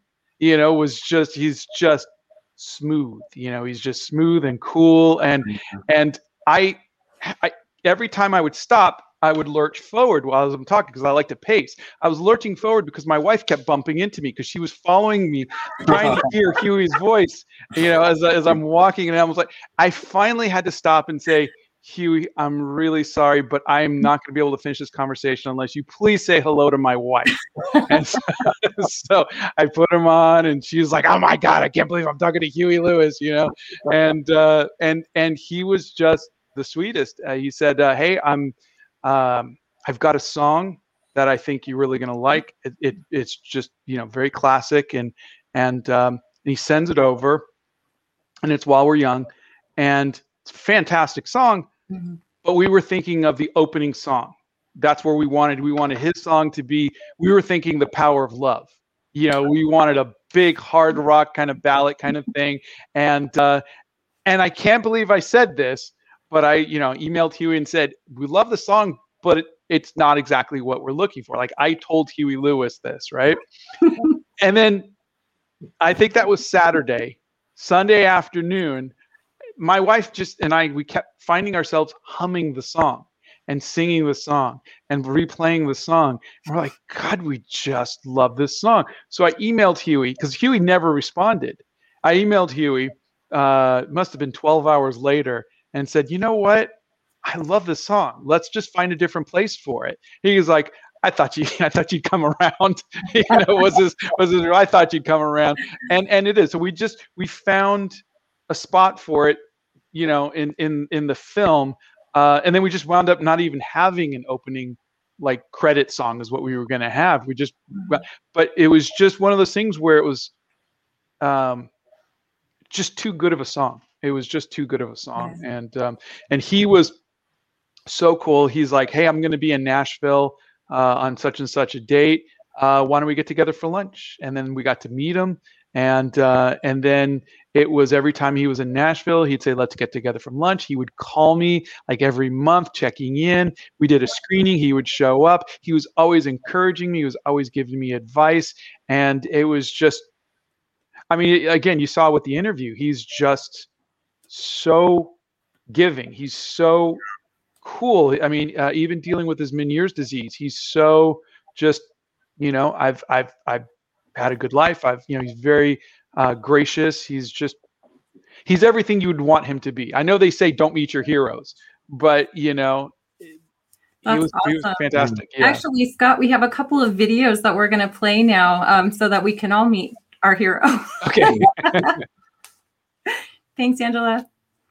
he's just smooth. He's just smooth and cool. And I every time I would stop, I would lurch forward while I'm talking because I like to pace. I was lurching forward because my wife kept bumping into me because she was following me, trying to hear Huey's voice, as I'm walking. And I was like, I finally had to stop and say, Huey, I'm really sorry, but I'm not going to be able to finish this conversation unless you please say hello to my wife. And so I put him on, and she was like, "Oh my God, I can't believe I'm talking to Huey Lewis," And he was just the sweetest. He said, "Hey, I've got a song that I think you're really going to like. It's just very classic," and he sends it over, and it's While We're Young, and it's a fantastic song. Mm-hmm. But we were thinking of the opening song. That's where we wanted his song to be. We were thinking The Power of Love. We wanted a big hard rock kind of ballad kind of thing. And I can't believe I said this, but I, emailed Huey and said, we love the song, but it's not exactly what we're looking for. Like, I told Huey Lewis this, right? And then I think that was Saturday. Sunday afternoon, my wife we kept finding ourselves humming the song and singing the song and replaying the song. And we're like, God, we just love this song. So I emailed Huey because Huey never responded. I emailed Huey, it must have been 12 hours later, and said, you know what? I love this song. Let's just find a different place for it. He was like, I thought you'd come around. I thought you'd come around. And it is. So we found a spot for it, in the film. And then we just wound up not even having an opening like credit song is what we were going to have. But it was just one of those things where it was just too good of a song. It was just too good of a song. And he was so cool. He's like, hey, I'm going to be in Nashville on such and such a date. Why don't we get together for lunch? And then we got to meet him. And then it was every time he was in Nashville, he'd say, let's get together for lunch. He would call me like every month, checking in. We did a screening. He would show up. He was always encouraging me. He was always giving me advice. And it was just, again, you saw with the interview, he's just so giving. He's so cool. Even dealing with his Meniere's disease, he's so just, I've had a good life. He's very gracious. He's everything you would want him to be. I know they say don't meet your heroes, but he was fantastic. Yeah. Actually, Scott, we have a couple of videos that we're going to play now, so that we can all meet our hero. Okay. Thanks, Angela.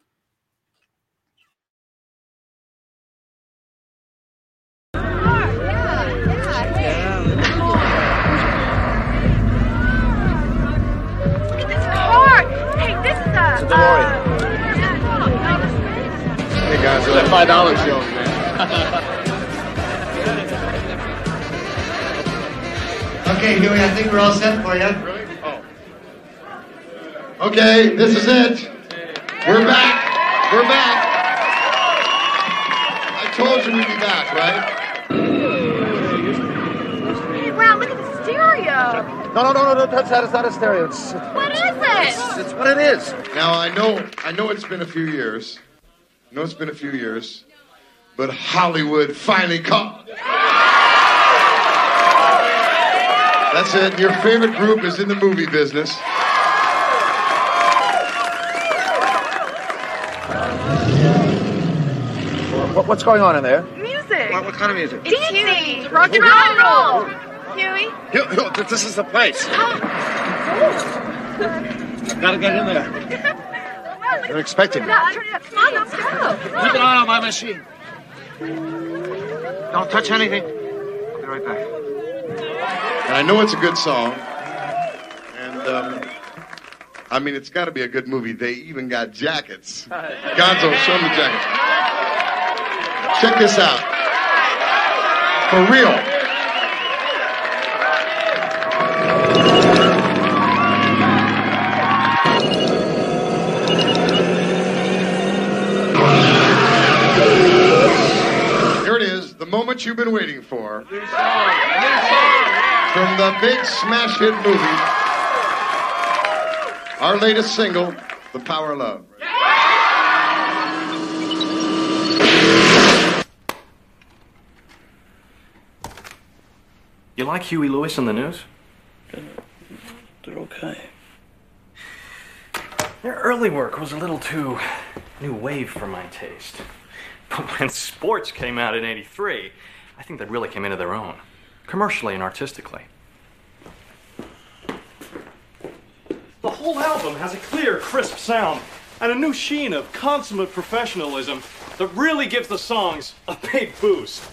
It's a DeLorean. Hey guys, it's that $5 show, man. Okay, Huey, I think we're all set for you. Really? Oh. Okay, this is it. We're back. We're back. I told you we'd be back, right? Hey, Brown, look at the stereo. No, don't touch that. It's not a stereo. What is it? It's what it is. Now, I know it's been a few years. But Hollywood finally caught. That's it. Your favorite group is in the movie business. What's going on in there? Music. What kind of music? Dancing. Rock and roll. Huey. This is the place. I've got to get in there. They're expecting me. Come on, let's go. Keep an eye on my machine. Don't touch anything. I'll be right back. And I know it's a good song. And, it's got to be a good movie. They even got jackets. Gonzo, show them the jackets. Check this out. For real. Here it is, the moment you've been waiting for. From the big smash hit movie, our latest single, The Power of Love. You like Huey Lewis in the news? They're okay. Their early work was a little too new wave for my taste. But when Sports came out in '83, I think they really came into their own, commercially and artistically. The whole album has a clear, crisp sound and a new sheen of consummate professionalism that really gives the songs a big boost.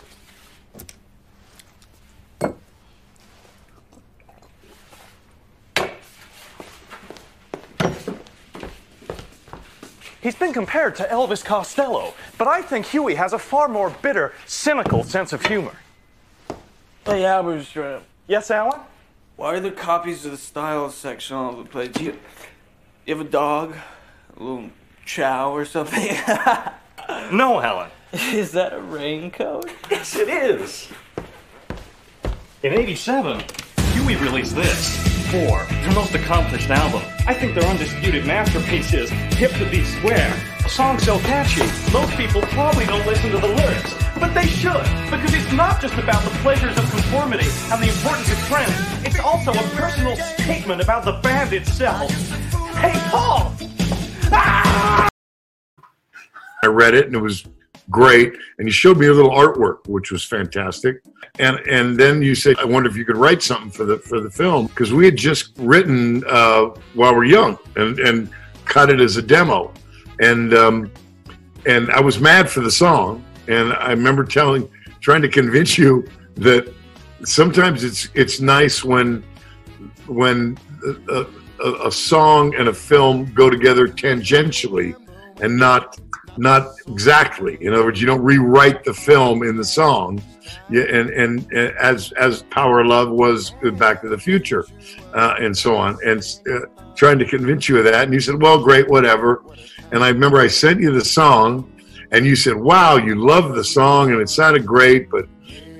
He's been compared to Elvis Costello, but I think Huey has a far more bitter, cynical sense of humor. Hey, Halberstram. Yes, Alan? Why are there copies of the style section all over the place? Do you have a dog? A little chow or something? No, Helen. Is that a raincoat? Yes, it is. In '87, Huey released this. 4, their most accomplished album. I think their undisputed masterpiece is Hip to Be Square. A song so catchy, most people probably don't listen to the lyrics. But they should, because it's not just about the pleasures of conformity and the importance of trends. It's also a personal statement about the band itself. Hey, Paul! Ah! I read it and it was great, and you showed me a little artwork, which was fantastic. And then you said, I wonder if you could write something for the film, because we had just written While We're Young and cut it as a demo, and I was mad for the song, and I remember trying to convince you that sometimes it's nice when a song and a film go together tangentially and not exactly. In other words, you don't rewrite the film in the song. Yeah, and as Power of Love was Back to the Future, and so on, and trying to convince you of that, and you said, well, great, whatever. And I remember I sent you the song, and you said, wow, you love the song, and it sounded great, but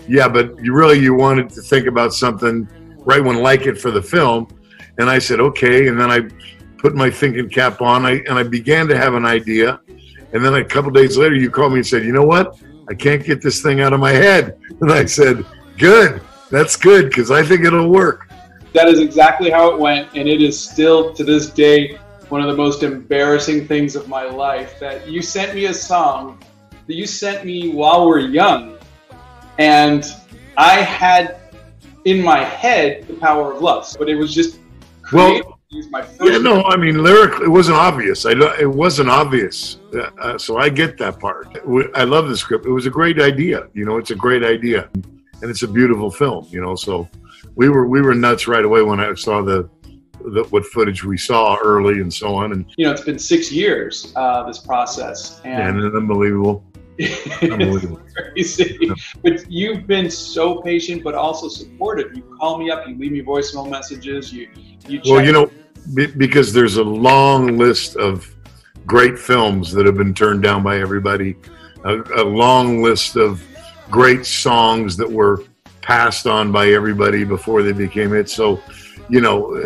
you wanted to think about something, right one like it for the film. And I said, okay, and then I put my thinking cap on, and I began to have an idea. And then a couple days later, you called me and said, you know what? I can't get this thing out of my head. And I said, good. That's good, because I think it'll work. That is exactly how it went. And it is still, to this day, one of the most embarrassing things of my life, that you sent me a song that you sent me While We're Young. And I had in my head The Power of Love. But it was just creative. I mean, lyrically, it wasn't obvious. It wasn't obvious. So I get that part. I love the script. It was a great idea. It's a great idea, and it's a beautiful film. So we were nuts right away when I saw what footage we saw early and so on. And it's been 6 years this process, and unbelievable. Unbelievable. Crazy. Yeah. But you've been so patient, but also supportive. You call me up, you leave me voicemail messages. You check. Because there's a long list of great films that have been turned down by everybody, a long list of great songs that were passed on by everybody before they became hits. So, you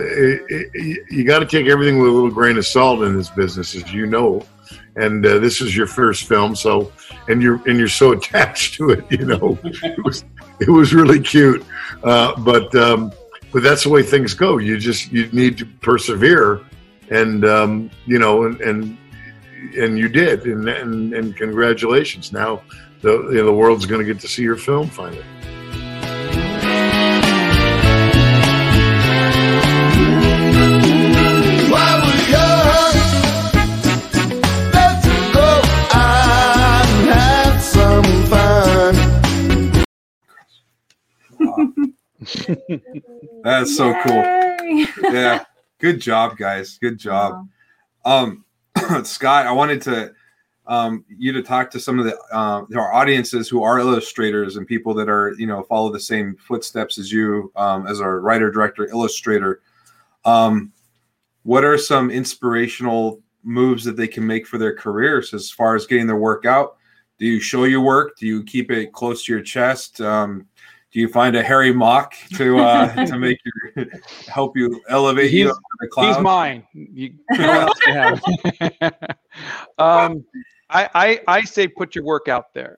got to take everything with a little grain of salt in this business, as you know. And this is your first film, so and you're so attached to it. It was really cute, but that's the way things go. You need to persevere, and and you did, and congratulations. Now the world's going to get to see your film finally. That's so cool. Yeah, good job, guys. Good job. Scott, I wanted to you to talk to some of our audiences who are illustrators and people that are follow the same footsteps as you as our writer, director, illustrator. What are some inspirational moves that they can make for their careers as far as getting their work out? Do you show your work? Do you keep it close to your chest? Do you find a Harry Mock to make help you elevate you up to the clouds? He's mine. No one else can have him. I say put your work out there.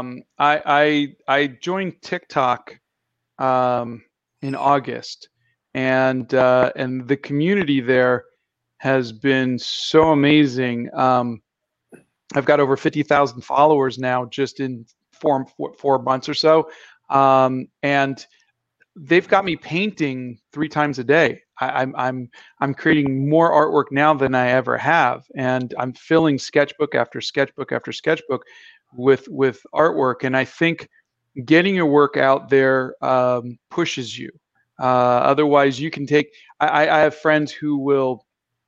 I joined TikTok in August, and the community there has been so amazing. I've got over 50,000 followers now, just in 4 months or so, and they've got me painting 3 times a day. I'm creating more artwork now than I ever have, and I'm filling sketchbook after sketchbook after sketchbook with artwork. And I think getting your work out there pushes you. Otherwise, you can take. I have friends who will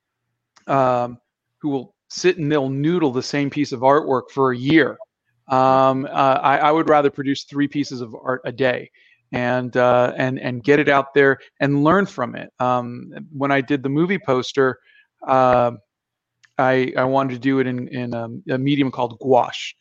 sit and they'll noodle the same piece of artwork for a year. I would rather produce 3 pieces of art a day. And get it out there and learn from it. When I did the movie poster, I wanted to do it in a medium called gouache,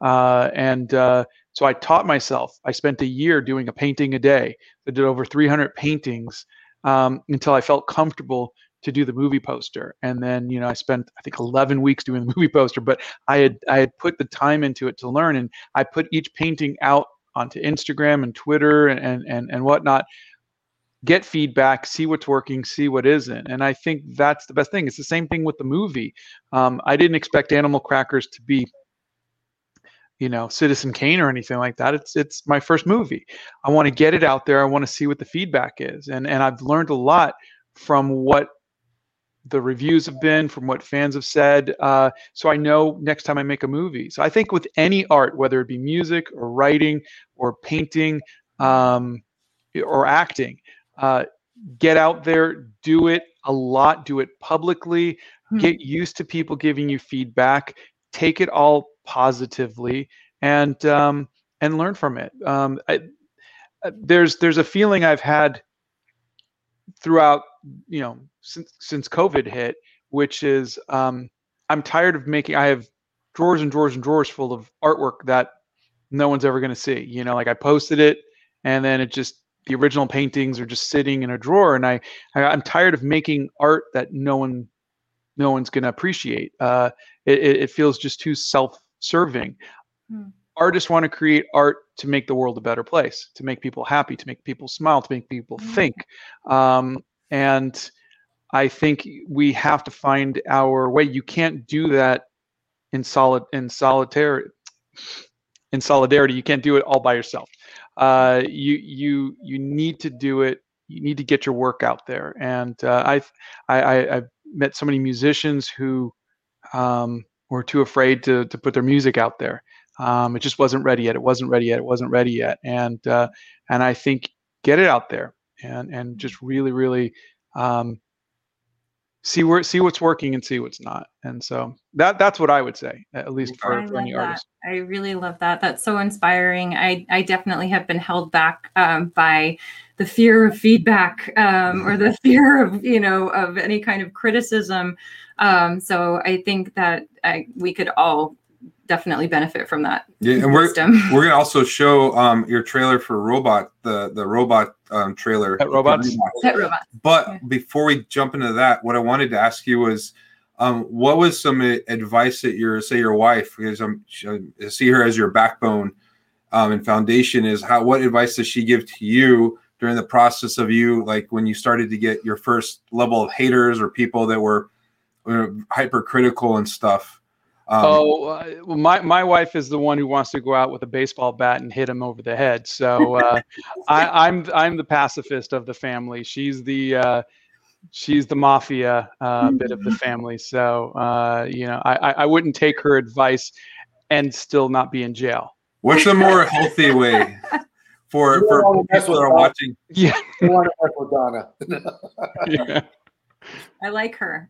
so I taught myself. I spent a year doing a painting a day. I did over 300 paintings until I felt comfortable to do the movie poster. And then I spent I think 11 weeks doing the movie poster. But I had put the time into it to learn, and I put each painting out onto Instagram and Twitter and whatnot, get feedback, see what's working, see what isn't. And I think that's the best thing. It's the same thing with the movie. I didn't expect Animal Crackers to be, Citizen Kane or anything like that. It's my first movie. I want to get it out there. I want to see what the feedback is. And I've learned a lot from what the reviews have been, from what fans have said. So I know next time I make a movie. So I think with any art, whether it be music or writing or painting or acting, get out there, do it a lot, do it publicly, get used to people giving you feedback, take it all positively, and learn from it. There's a feeling I've had throughout, since COVID hit, which is I'm tired of making. I have drawers and drawers and drawers full of artwork that no one's ever going to see. Like I posted it, and then the original paintings are just sitting in a drawer, and I'm tired of making art that no one's going to appreciate. It feels just too self-serving. Artists want to create art to make the world a better place, to make people happy, to make people smile, to make people think. And I think we have to find our way. You can't do that in solidarity. You can't do it all by yourself. You need to do it. You need to get your work out there. And I've met so many musicians who were too afraid to put their music out there. It just wasn't ready yet. It wasn't ready yet. And I think get it out there and just really, really see what's working and see what's not. And so that's what I would say, at least for any artist. I really love that. That's so inspiring. I definitely have been held back by the fear of feedback or the fear of of any kind of criticism. So I think that we could all definitely benefit from that. Yeah, and we're gonna also show your trailer for Robot, the robot trailer. Pet Robots. Pet Robots. But before we jump into that, what I wanted to ask you was, what was some advice that your wife, because I see her as your backbone and foundation, is what advice does she give to you during the process of you, like when you started to get your first level of haters or people that were hypercritical and stuff? My wife is the one who wants to go out with a baseball bat and hit him over the head. So I'm the pacifist of the family. She's the mafia bit of the family. So I wouldn't take her advice and still not be in jail. What's a more healthy way for people that are watching? Yeah, you want to work with Donna. Yeah. I like her.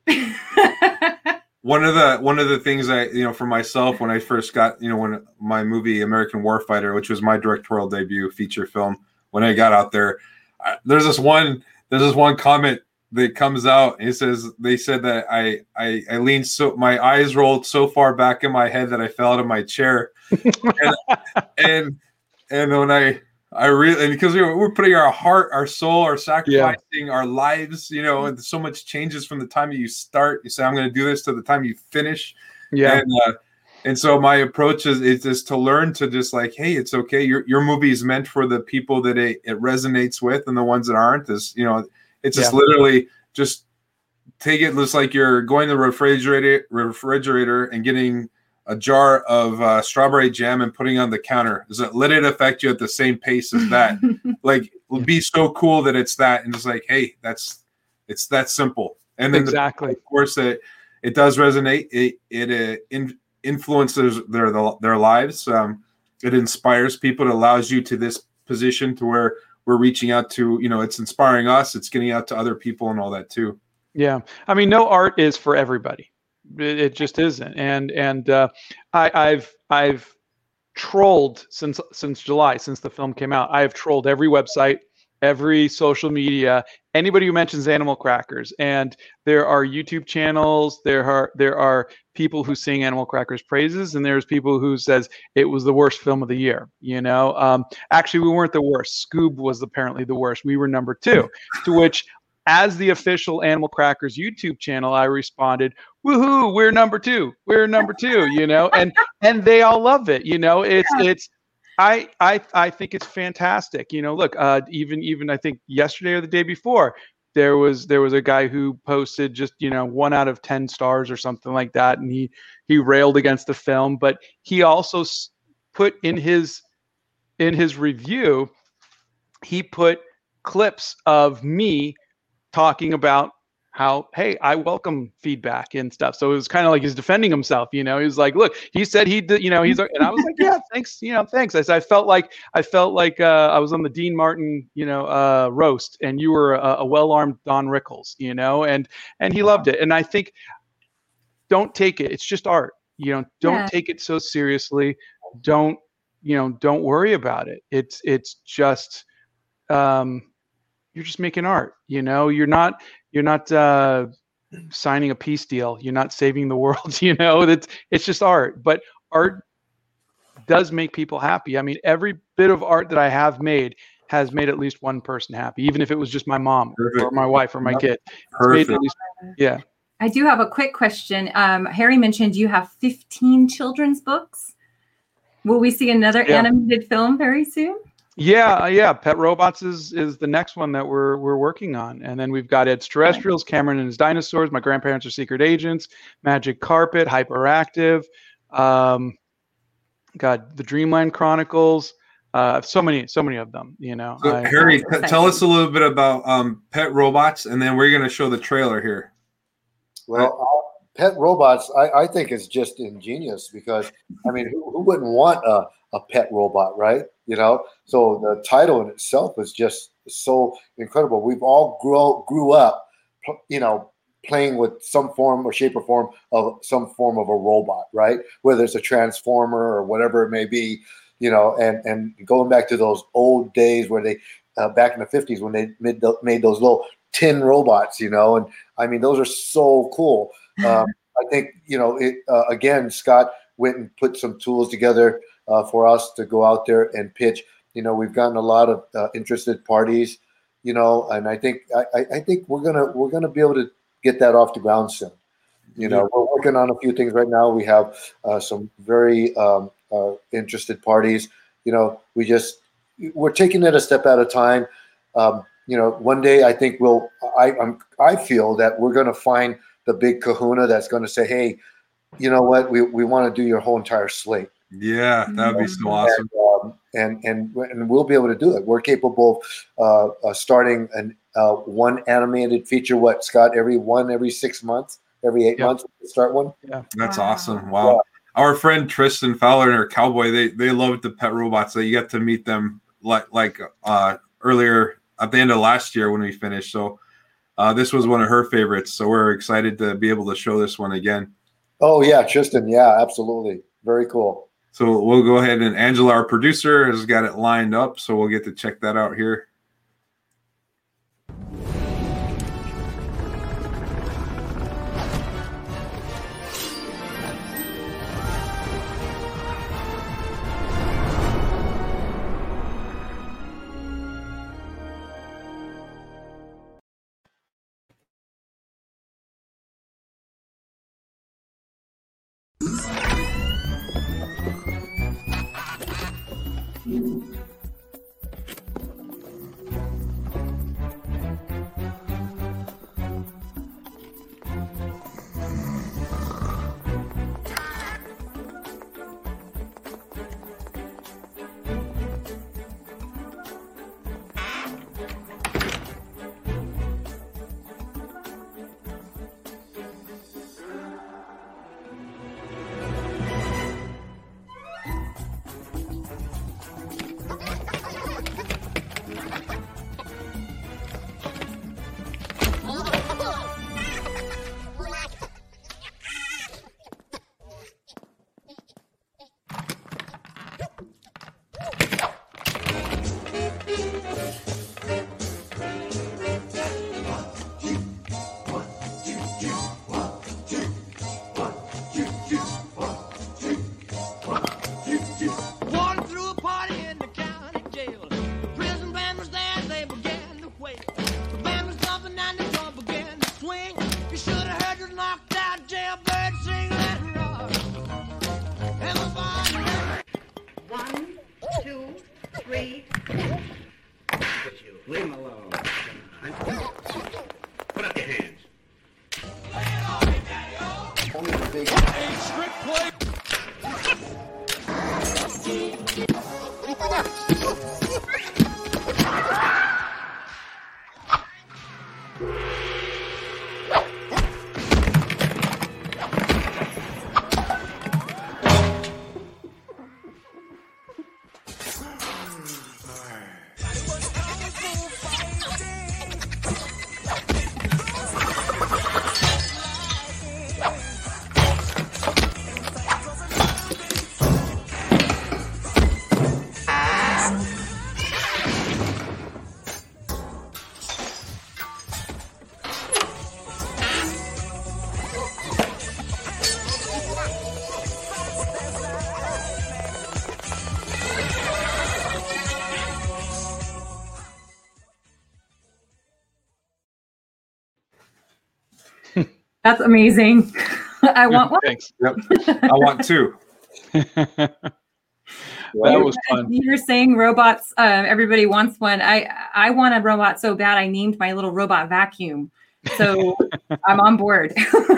One of the things for myself, when I first got, when my movie American Warfighter, which was my directorial debut feature film, when I got out there, there's this one comment that comes out. And they said that I leaned my eyes rolled so far back in my head that I fell out of my chair, and when I and because we're putting our heart, our soul, our sacrificing our lives, and so much changes from the time you start. You say, I'm going to do this to the time you finish. Yeah. And so my approach is just to learn to just like, hey, it's okay. Your movie is meant for the people that it resonates with, and the ones that aren't it's just literally just take it just like you're going to the refrigerator and getting a jar of strawberry jam and putting it on the counter. Let it affect you at the same pace as that. Like, it'll be so cool that it's that, and it's like, hey, it's that simple. And then exactly, of course, it does resonate. It influences their lives. It inspires people. It allows you to this position to where we're reaching out to, it's inspiring us. It's getting out to other people and all that too. Yeah. I mean, no art is for everybody. It just isn't. And I've trolled since July, since the film came out. I have trolled every website, every social media, anybody who mentions Animal Crackers. And there are YouTube channels, there are people who sing Animal Crackers praises, and there's people who says it was the worst film of the year. Actually, we weren't the worst. Scoob was apparently the worst. We were number 2. To which, as the official Animal Crackers YouTube channel, I responded, "Woohoo! We're number 2. We're number 2." And they all love it. I think it's fantastic. Look, even I think yesterday or the day before, there was a guy who posted just 1 out of 10 stars or something like that, and he railed against the film, but he also put in his review, he put clips of me talking about how, hey, I welcome feedback and stuff. So it was kind of like he's defending himself. He was like, look, he said he did, and I was like, yeah, thanks. Thanks. I felt like I was on the Dean Martin, roast, and you were a well-armed Don Rickles, and he loved it. And I think, don't take it. It's just art. Don't take it so seriously. Don't worry about it. It's just, you're just making art. You're not signing a peace deal. You're not saving the world. It's just art. But art does make people happy. I mean, every bit of art that I have made has made at least one person happy, even if it was just my mom or my wife or my kid. It's made at least, yeah. I do have a quick question. Harry mentioned you have 15 children's books. Will we see another animated film very soon? Yeah. Pet Robots is the next one that we're working on, and then we've got Ed's Terrestrials, Cameron and His Dinosaurs, My Grandparents Are Secret Agents, Magic Carpet, Hyperactive, the Dreamland Chronicles, so many of them. So, Harry, tell us a little bit about Pet Robots, and then we're going to show the trailer here. Well, Pet Robots, I think is just ingenious because, I mean, who wouldn't want a pet robot, right? So the title in itself is just so incredible. We've all grew up, playing with some form or shape or form of some form of a robot, right? Whether it's a transformer or whatever it may be, and going back to those old days where they, back in the 50s when they made those little tin robots, and I mean, those are so cool. I think, again, Scott went and put some tools together for us to go out there and pitch. We've gotten a lot of interested parties, and I think we're gonna be able to get that off the ground soon. We're working on a few things right now. We have some very interested parties. We're taking it a step at a time. One day I think I feel that we're gonna find the big kahuna that's gonna say, hey, you know what, we want to do your whole entire slate. Yeah, that would be so awesome. And we'll be able to do it. We're capable of starting one animated feature. What, Scott? Every 6 months, every 8 months, we start one. Yeah, that's awesome. Wow. Yeah. Our friend Tristan Fowler and her Cowboy, they loved the Pet Robots. So you got to meet them like earlier at the end of last year when we finished. So this was one of her favorites. So we're excited to be able to show this one again. Oh yeah, Tristan. Yeah, absolutely. Very cool. So we'll go ahead, and Angela, our producer, has got it lined up. So we'll get to check that out here. Leave him alone. Put up your hands. A strict play. That's amazing. I want one. Thanks. Yep. I want two. That was fun. You were saying robots. Everybody wants one. I want a robot so bad. I named my little robot Vacuum. So I'm on board.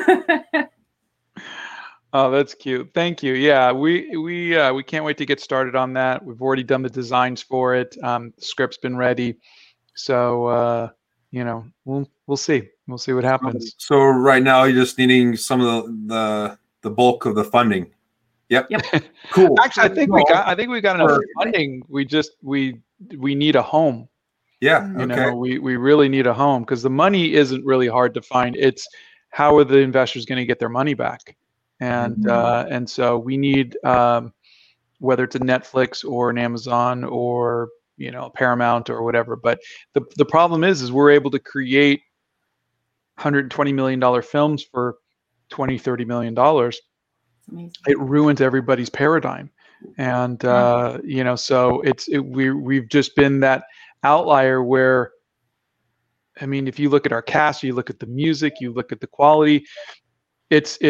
Oh, that's cute. Thank you. Yeah, we can't wait to get started on that. We've already done the designs for it. The script's been ready. So we'll see. We'll see what happens. So right now you're just needing some of the bulk of the funding. Yep. Cool. Actually, I think we got enough funding. We need a home. Yeah. You know, we really need a home because the money isn't really hard to find. It's how are the investors going to get their money back? And so we need whether it's a Netflix or an Amazon or Paramount or whatever. But the problem is we're able to create $120 million films for $20-30 million. It ruins everybody's paradigm, and so we've just been that outlier where, I mean, if you look at our cast, you look at the music, you look at the quality, it's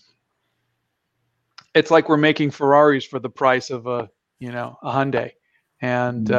like we're making Ferraris for the price of a Hyundai, and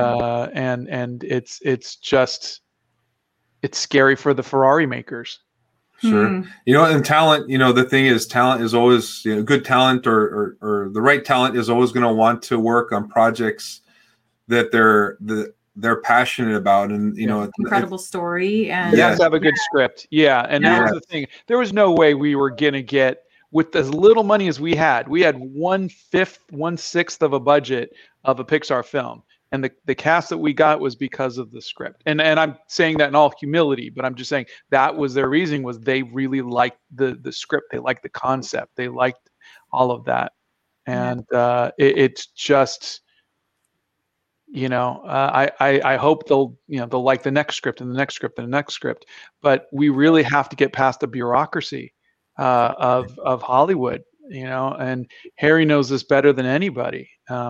it's scary for the Ferrari makers. Sure. And talent, the thing is talent is always, good talent or the right talent is always going to want to work on projects that they're passionate about. And, incredible story. And you have to have a good script. Yeah. And that was the thing. There was no way we were going to get, with as little money as we had 1/5, 1/6 of a budget of a Pixar film. And the cast that we got was because of the script. And I'm saying that in all humility, but I'm just saying that was their reasoning, was they really liked the script. They liked the concept. They liked all of that. And it's just, I hope they'll like the next script and the next script and the next script. But we really have to get past the bureaucracy of Hollywood, and Harry knows this better than anybody.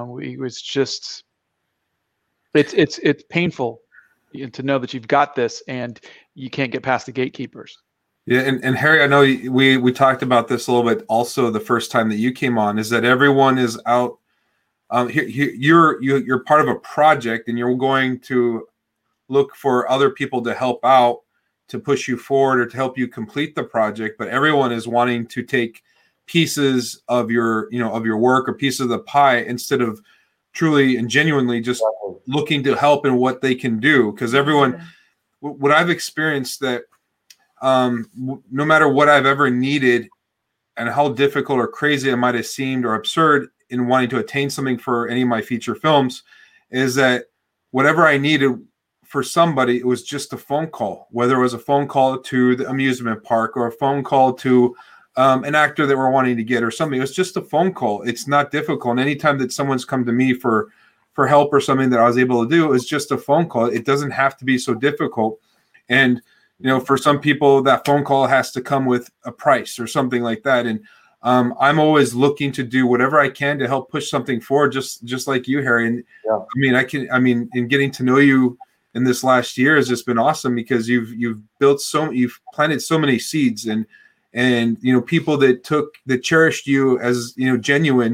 It's painful to know that you've got this and you can't get past the gatekeepers. Yeah, and Harry, I know we talked about this a little bit also the first time that you came on, is that everyone is out. You're part of a project and you're going to look for other people to help out, to push you forward or to help you complete the project, but everyone is wanting to take pieces of your work or pieces of the pie instead of truly and genuinely just looking to help in what they can do. Because everyone, what I've experienced that no matter what I've ever needed and how difficult or crazy it might have seemed or absurd in wanting to attain something for any of my feature films, is that whatever I needed for somebody, it was just a phone call, whether it was a phone call to the amusement park or a phone call to an actor that we're wanting to get or something. It was just a phone call. It's not difficult. And anytime that someone's come to me for help or something that I was able to do, it's just a phone call. It doesn't have to be so difficult. And, for some people, that phone call has to come with a price or something like that. And I'm always looking to do whatever I can to help push something forward, just like you, Harry. And in getting to know you in this last year has just been awesome, because you've planted so many seeds, and people that cherished you as genuine,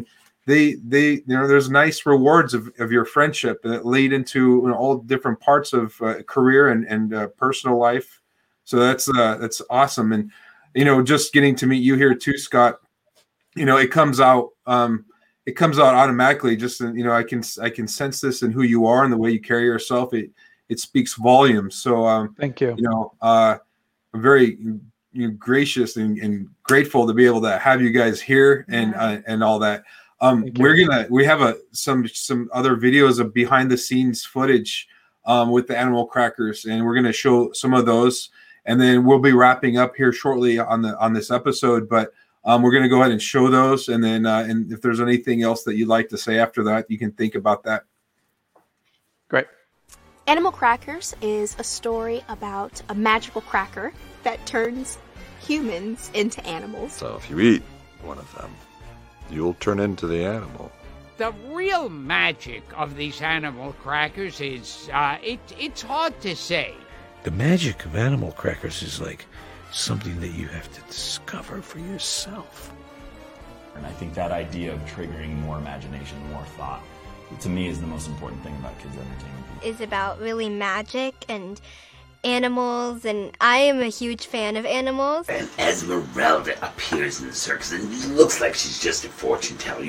there's nice rewards of your friendship that lead into all different parts of career and personal life. So that's awesome. And just getting to meet you here too, Scott. It comes out automatically. Just I can sense this in who you are and the way you carry yourself. It speaks volumes. So thank you. I'm very gracious and grateful to be able to have you guys here and all that. We have some other videos of behind the scenes footage with the Animal Crackers, and we're gonna show some of those, and then we'll be wrapping up here shortly on this episode. But we're gonna go ahead and show those, and then and if there's anything else that you'd like to say after that, you can think about that. Great. Animal Crackers is a story about a magical cracker that turns humans into animals. So if you eat one of them, you'll turn into the animal. The real magic of these animal crackers is, it's hard to say. The magic of animal crackers is like something that you have to discover for yourself. And I think that idea of triggering more imagination, more thought, to me is the most important thing about kids' entertainment. Is about really magic and animals, and I am a huge fan of animals. And Esmeralda appears in the circus, and it looks like she's just a fortune teller,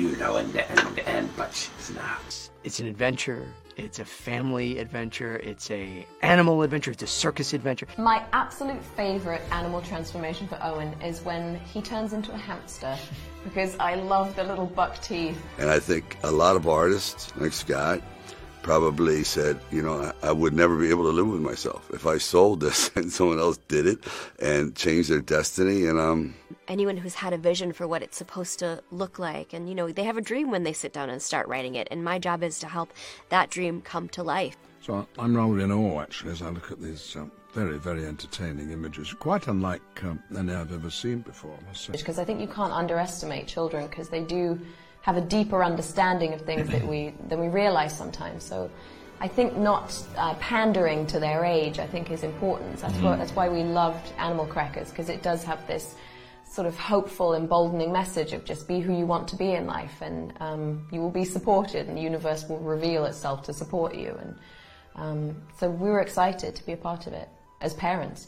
but she's not. It's an adventure. It's a family adventure. It's a animal adventure. It's a circus adventure. My absolute favorite animal transformation for Owen is when he turns into a hamster, because I love the little buck teeth. And I think a lot of artists, like Scott, probably said, I would never be able to live with myself if I sold this and someone else did it and changed their destiny. And anyone who's had a vision for what it's supposed to look like, and they have a dream when they sit down and start writing it, and my job is to help that dream come to life. So I'm rather in awe, actually, as I look at these very, very entertaining images, quite unlike any I've ever seen before, I must say. Because I think you can't underestimate children, because they do have a deeper understanding of things than we realize sometimes. So I think not pandering to their age, I think, is important. That's why we loved Animal Crackers, because it does have this sort of hopeful, emboldening message of just be who you want to be in life, and you will be supported, and the universe will reveal itself to support you. And so we were excited to be a part of it as parents,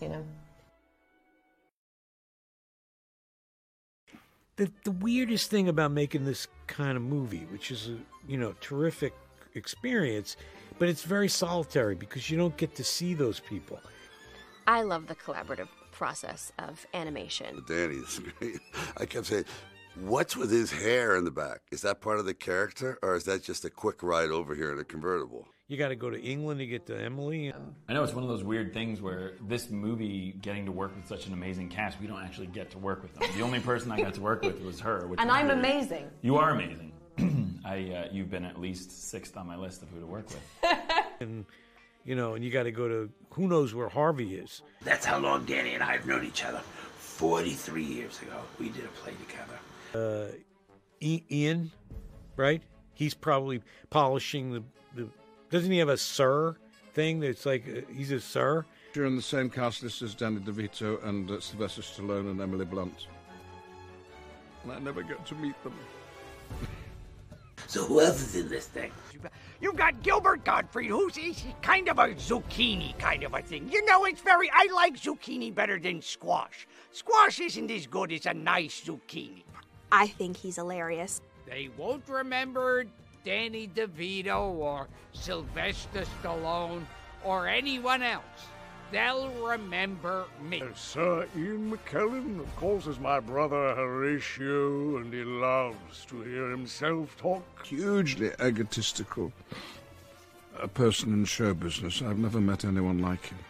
The weirdest thing about making this kind of movie, which is a terrific experience, but it's very solitary because you don't get to see those people. I love the collaborative process of animation. Danny's great. I kept saying, what's with his hair in the back? Is that part of the character, or is that just a quick ride over here in a convertible? You got to go to England to get to Emily. I know it's one of those weird things where this movie, getting to work with such an amazing cast, we don't actually get to work with them. The only person I got to work with was her. And I'm amazing. You are amazing. You've been at least 6th on my list of who to work with. And you got to go to who knows where Harvey is. That's how long Danny and I have known each other. 43 years ago, we did a play together. Ian, right? He's probably polishing the doesn't he have a Sir thing that's like, he's a Sir? You're in the same cast list as Danny DeVito and Sylvester Stallone and Emily Blunt. And I never get to meet them. So who else is in this thing? You've got Gilbert Gottfried, who's kind of a zucchini kind of a thing. I like zucchini better than squash. Squash isn't as good as a nice zucchini. I think he's hilarious. They won't remember Danny DeVito or Sylvester Stallone or anyone else. They'll remember me. Sir Ian McKellen, of course, is my brother Horatio, and he loves to hear himself talk. Hugely egotistical. A person in show business. I've never met anyone like him.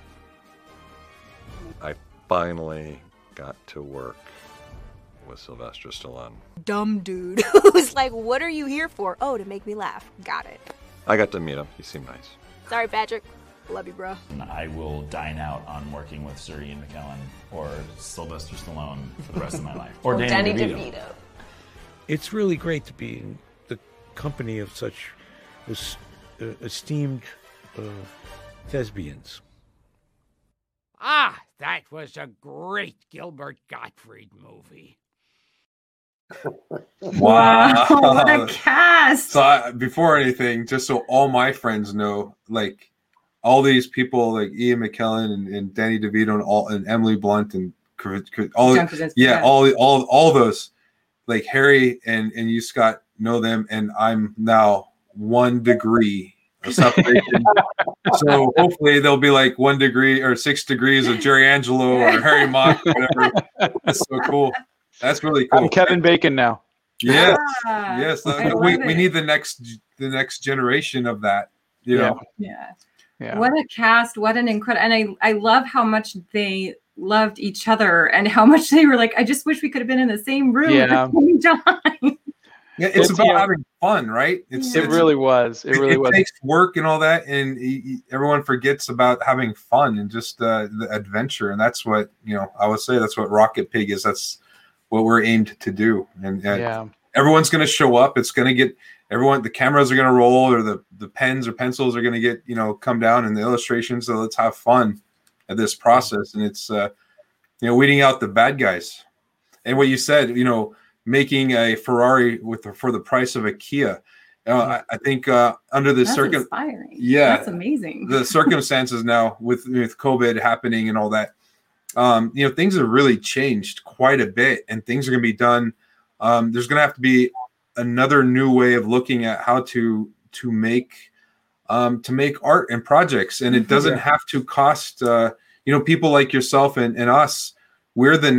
I finally got to work with Sylvester Stallone. Dumb dude who's like, what are you here for? Oh, to make me laugh. Got it. I got to meet him. He seemed nice. Sorry, Patrick. Love you, bro. I will dine out on working with Sir Ian McKellen or Sylvester Stallone for the rest of my life. Or Danny DeVito. It's really great to be in the company of such esteemed thespians. Ah, that was a great Gilbert Gottfried movie. Wow. What a cast. So before anything, just so all my friends know, like all these people like Ian McKellen and Danny DeVito and Emily Blunt and all John Krasinski, yeah, all those, like Harry and you, Scott, know them, and I'm now 1 degree of separation. So hopefully they'll be like 1 degree or 6 degrees of Jerry Angelo or Harry Mock, whatever. That's so cool. That's really cool. I'm Kevin Bacon now. Yes, Yeah, yes. I love We it. need the next generation of that. You know. Yeah. Yeah. What a cast! What an incredible! And I love how much they loved each other and how much they were like, I just wish we could have been in the same room at Yeah. the same time. Yeah, it's about yeah. having fun, right? It really was. It really was. takes work and all that, and everyone forgets about having fun and just the adventure, and that's what I would say. That's what Rocket Pig is. That's what we're aimed to do, and Yeah. everyone's going to show up. It's going to get everyone. The cameras are going to roll, or the pens or pencils are going to get come down, and the illustrations. So let's have fun at this process, and it's weeding out the bad guys. And what you said, making a Ferrari for the price of a Kia. I think under the That's inspiring. yeah, That's amazing. the circumstances now with COVID happening and all that, things have really changed quite a bit, and things are going to be done. There's going to have to be another new way of looking at how to make art and projects, and it doesn't have to cost. People like yourself and us. We're the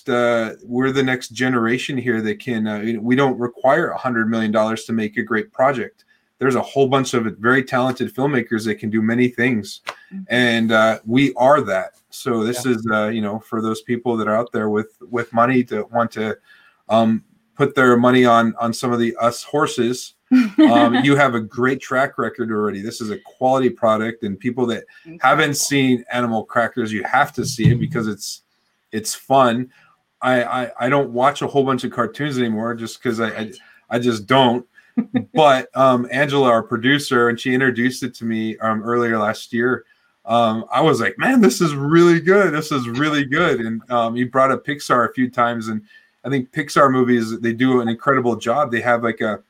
next generation here that can. We don't require $100 million to make a great project. There's a whole bunch of very talented filmmakers that can do many things, and we are that. So this is for those people that are out there with money to want to put their money on some of the us horses. You have a great track record already. This is a quality product, and people that haven't seen Animal Crackers, you have to see it because it's fun. I don't watch a whole bunch of cartoons anymore just because I just don't. But Angela, our producer, and she introduced it to me earlier last year. I was like, man, this is really good. This is really good. And you brought up Pixar a few times, and I think Pixar movies, they do an incredible job. They have like a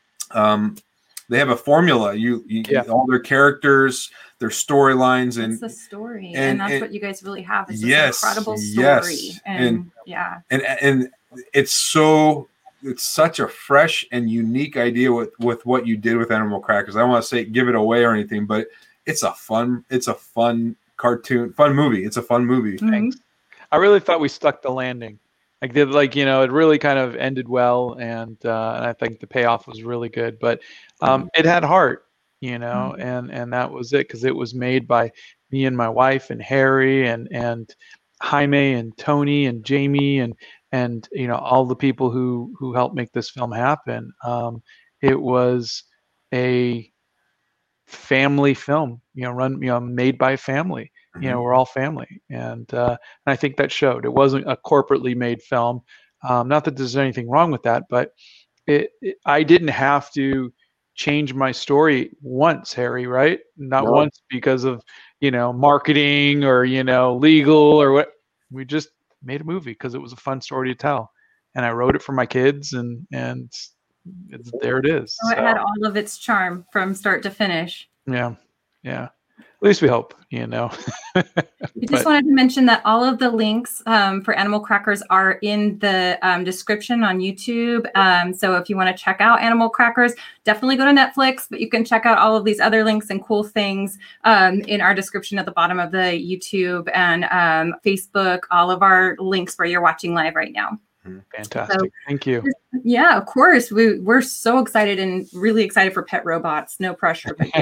formula. All their characters, their storylines, and it's the story, and that's what you guys really have. It's this yes, incredible story, yes. and yeah, and it's such a fresh and unique idea with what you did with Animal Crackers. I don't want to say give it away or anything, but it's a fun cartoon, fun movie. It's a fun movie. Thanks. I really thought we stuck the landing. It really kind of ended well, and I think the payoff was really good. But it had heart, and that was it, because it was made by me and my wife and Harry and Jaime and Tony and Jamie and all the people who helped make this film happen. It was a family film, made by family. We're all family, and I think that showed. It wasn't a corporately made film. Not that there's anything wrong with that, but I didn't have to change my story once, Harry, right? Not once because of marketing or legal or what. We just made a movie because it was a fun story to tell, and I wrote it for my kids, and there it is. So it had all of its charm from start to finish. Yeah. At least we hope, I just wanted to mention that all of the links for Animal Crackers are in the description on YouTube. So if you want to check out Animal Crackers, definitely go to Netflix, but you can check out all of these other links and cool things in our description at the bottom of the YouTube and Facebook, all of our links where you're watching live right now. Fantastic. So, thank you. Yeah, of course. We're so excited and really excited for Pet Robots. No pressure, but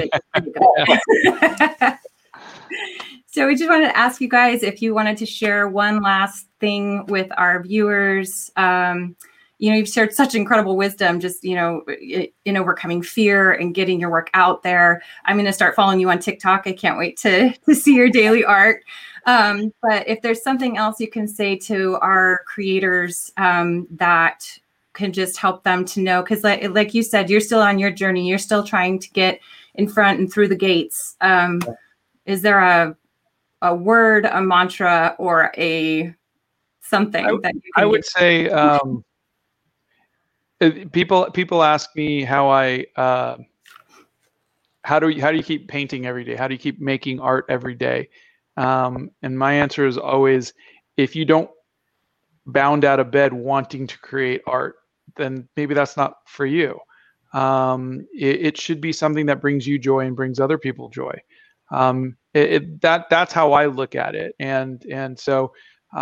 So we just wanted to ask you guys if you wanted to share one last thing with our viewers. You've shared such incredible wisdom, just, in overcoming fear and getting your work out there. I'm going to start following you on TikTok. I can't wait to see your daily art. But if there's something else you can say to our creators that can just help them to know, because like you said, you're still on your journey. You're still trying to get in front and through the gates. Is there a word, a mantra, or something that you can I would say People ask me how do you keep painting every day? How do you keep making art every day? And my answer is always, if you don't bound out of bed wanting to create art, then maybe that's not for you. It should be something that brings you joy and brings other people joy. That's how I look at it. And so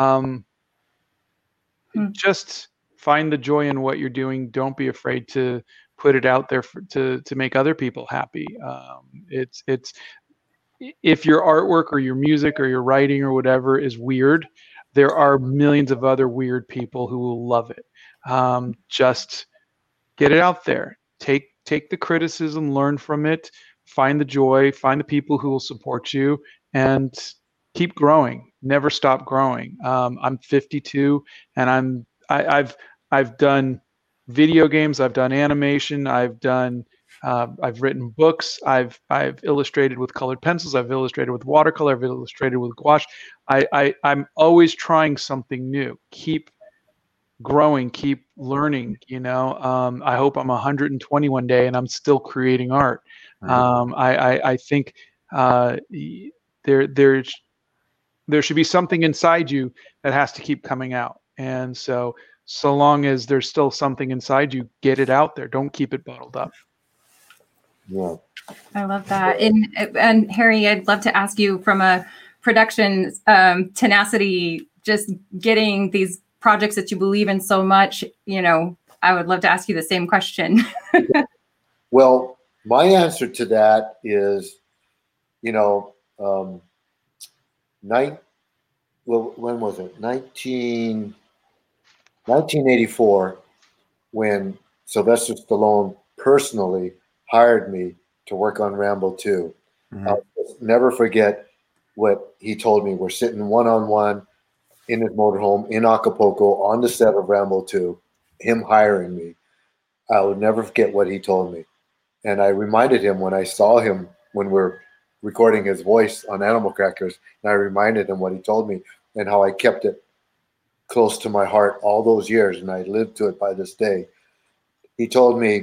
just find the joy in what you're doing. Don't be afraid to put it out there to make other people happy. It's if your artwork or your music or your writing or whatever is weird, there are millions of other weird people who will love it. Just get it out there. Take the criticism, learn from it, find the joy, find the people who will support you, and keep growing. Never stop growing. I'm 52, and I've done video games, I've done animation, I've written books, I've illustrated with colored pencils, I've illustrated with watercolor, I've illustrated with gouache. I'm always trying something new. Keep growing, keep learning. I hope I'm 120 one day and I'm still creating art. I think there should be something inside you that has to keep coming out. And so long as there's still something inside you, get it out there. Don't keep it bottled up. Yeah. I love that. And Harry, I'd love to ask you, from a production tenacity, just getting these projects that you believe in so much, I would love to ask you the same question. Well, my answer to that is, when was it? 1984, when Sylvester Stallone personally hired me to work on Rambo 2. I'll never forget what he told me. We're sitting one-on-one in his motorhome in Acapulco on the set of Rambo 2, him hiring me. I will never forget what he told me. And I reminded him when I saw him when we're recording his voice on Animal Crackers, and I reminded him what he told me and how I kept it close to my heart all those years, and I lived to it by this day. He told me,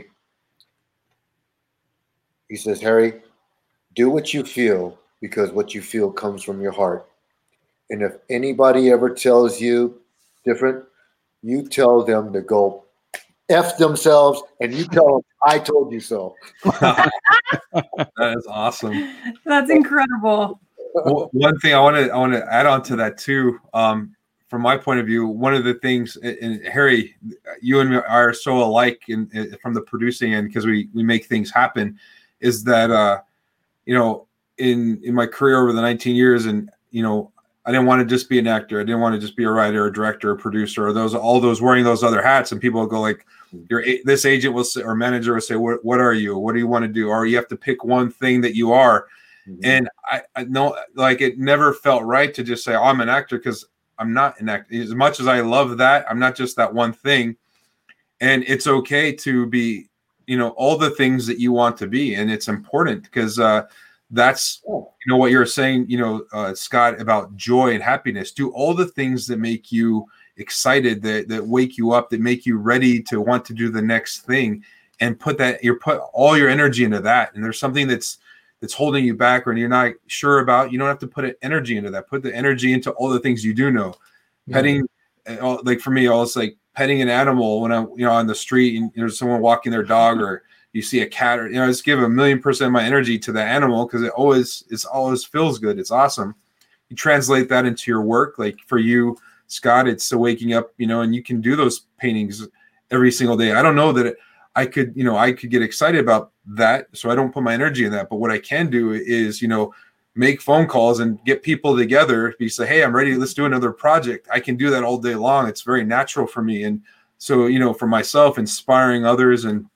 he says, Harry, do what you feel, because what you feel comes from your heart. And if anybody ever tells you different, you tell them to go F themselves, and you tell them, I told you so. That is awesome. That's incredible. Well, one thing I want to add on to that too, from my point of view, one of the things, and Harry, you and me are so alike from the producing end, because we make things happen, is that in my career over the 19 years, and I didn't want to just be an actor. I didn't want to just be a writer, a director, a producer, or all those wearing those other hats. And people will go like, this agent will say, or manager will say, what are you? What do you want to do? Or you have to pick one thing that you are. And I know, like, it never felt right to just say, oh, I'm an actor, because I'm not an actor. As much as I love that, I'm not just that one thing. And it's okay to be, all the things that you want to be. And it's important, because that's, what you're saying, Scott, about joy and happiness. Do all the things that make you excited, that wake you up, that make you ready to want to do the next thing, and put all your energy into that. And there's something that's holding you back, or you're not sure about, you don't have to put energy into that. Put the energy into all the things you do know. Petting, like for me, it's like petting an animal when I'm, on the street, and there's someone walking their dog, or you see a cat, or I just give 1,000,000% of my energy to the animal, because it always feels good. It's awesome. You translate that into your work. Like for you, Scott, it's waking up, and you can do those paintings every single day. I don't know that I could get excited about that, so I don't put my energy in that. But what I can do is, make phone calls and get people together. You say, hey, I'm ready. Let's do another project. I can do that all day long. It's very natural for me. And so, for myself, inspiring others and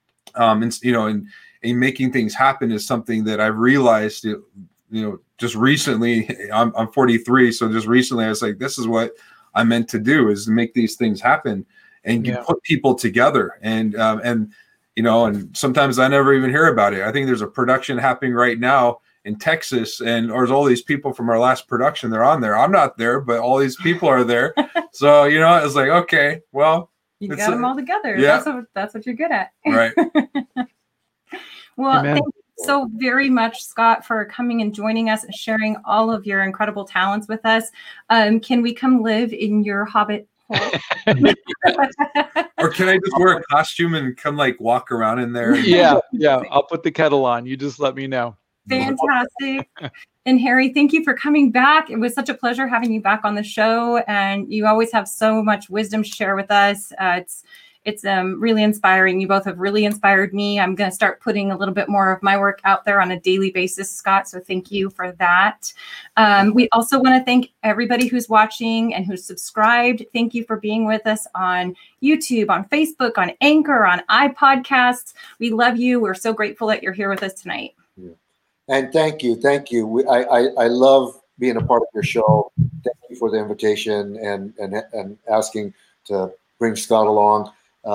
making things happen is something that I've realized, just recently. I'm 43. So just recently I was like, this is what I meant to do, is to make these things happen and put people together. And sometimes I never even hear about it. I think there's a production happening right now in Texas, and there's all these people from our last production. They're on there. I'm not there, but all these people are there. So, it was like, okay, well, You It's got them a- all together. yeah. That's what you're good at. Right. Well, Amen. thank you so very much, Scott, for coming and joining us and sharing all of your incredible talents with us. Can we come live in your Hobbit hole? Or can I just wear a costume and come like walk around in there? Yeah. I'll put the kettle on. You just let me know. Fantastic. And Harry, thank you for coming back. It was such a pleasure having you back on the show. And you always have so much wisdom to share with us. It's really inspiring. You both have really inspired me. I'm going to start putting a little bit more of my work out there on a daily basis, Scott. So thank you for that. We also want to thank everybody who's watching and who's subscribed. Thank you for being with us on YouTube, on Facebook, on Anchor, on iPodcasts. We love you. We're so grateful that you're here with us tonight. And thank you. I love being a part of your show. Thank you for the invitation and asking to bring Scott along.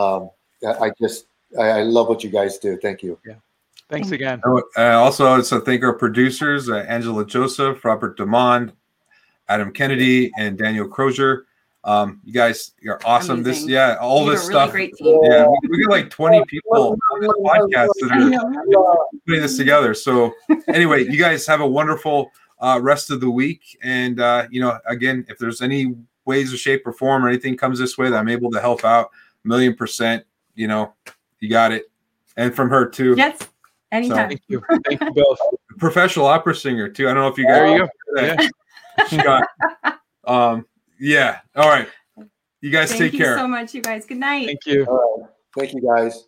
I love what you guys do. Thank you. Yeah. Thanks again. Also, I want to thank our producers, Angela Joseph, Robert Demond, Adam Kennedy, and Daniel Crozier. You guys are awesome. Amazing. All You this have a really stuff. great team. Yeah, we got like 20 people on this podcast that are putting this together. So anyway, you guys have a wonderful rest of the week. And again, if there's any ways or shape or form or anything comes this way that I'm able to help out, 1,000,000%, you got it. And from her too. Yes. Anytime. Thank you. Thank you both. Professional opera singer too. I don't know if you guys. There you go. Scott. Yeah. All right. You guys Thank take you care. so much, you guys. Good night. Thank you. All right. Thank you, guys.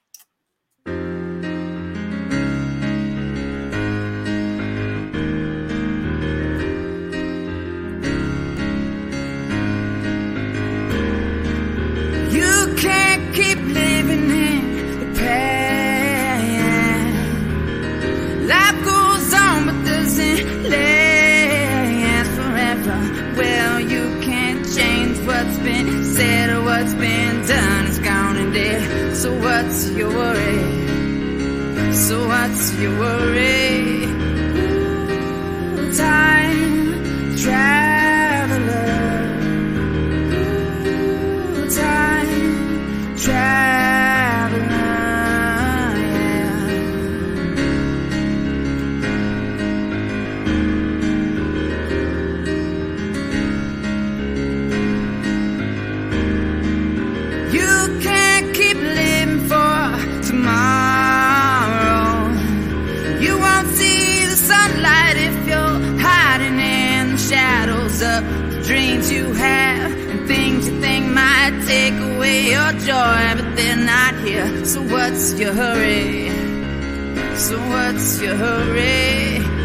You can't keep living in the past. Life goes on, but doesn't last forever. Well, you can't change what's been said or what's been done. It's gone and dead. So what's your worry? So what's your worry? Ooh, time traveler. Time traveler, yeah. You can't keep living for tomorrow. You won't see the sunlight if you're hiding in the shadows of the dreams you have and things you think might take away your joy, but they're not here. So what's your hurry? So what's your hurry?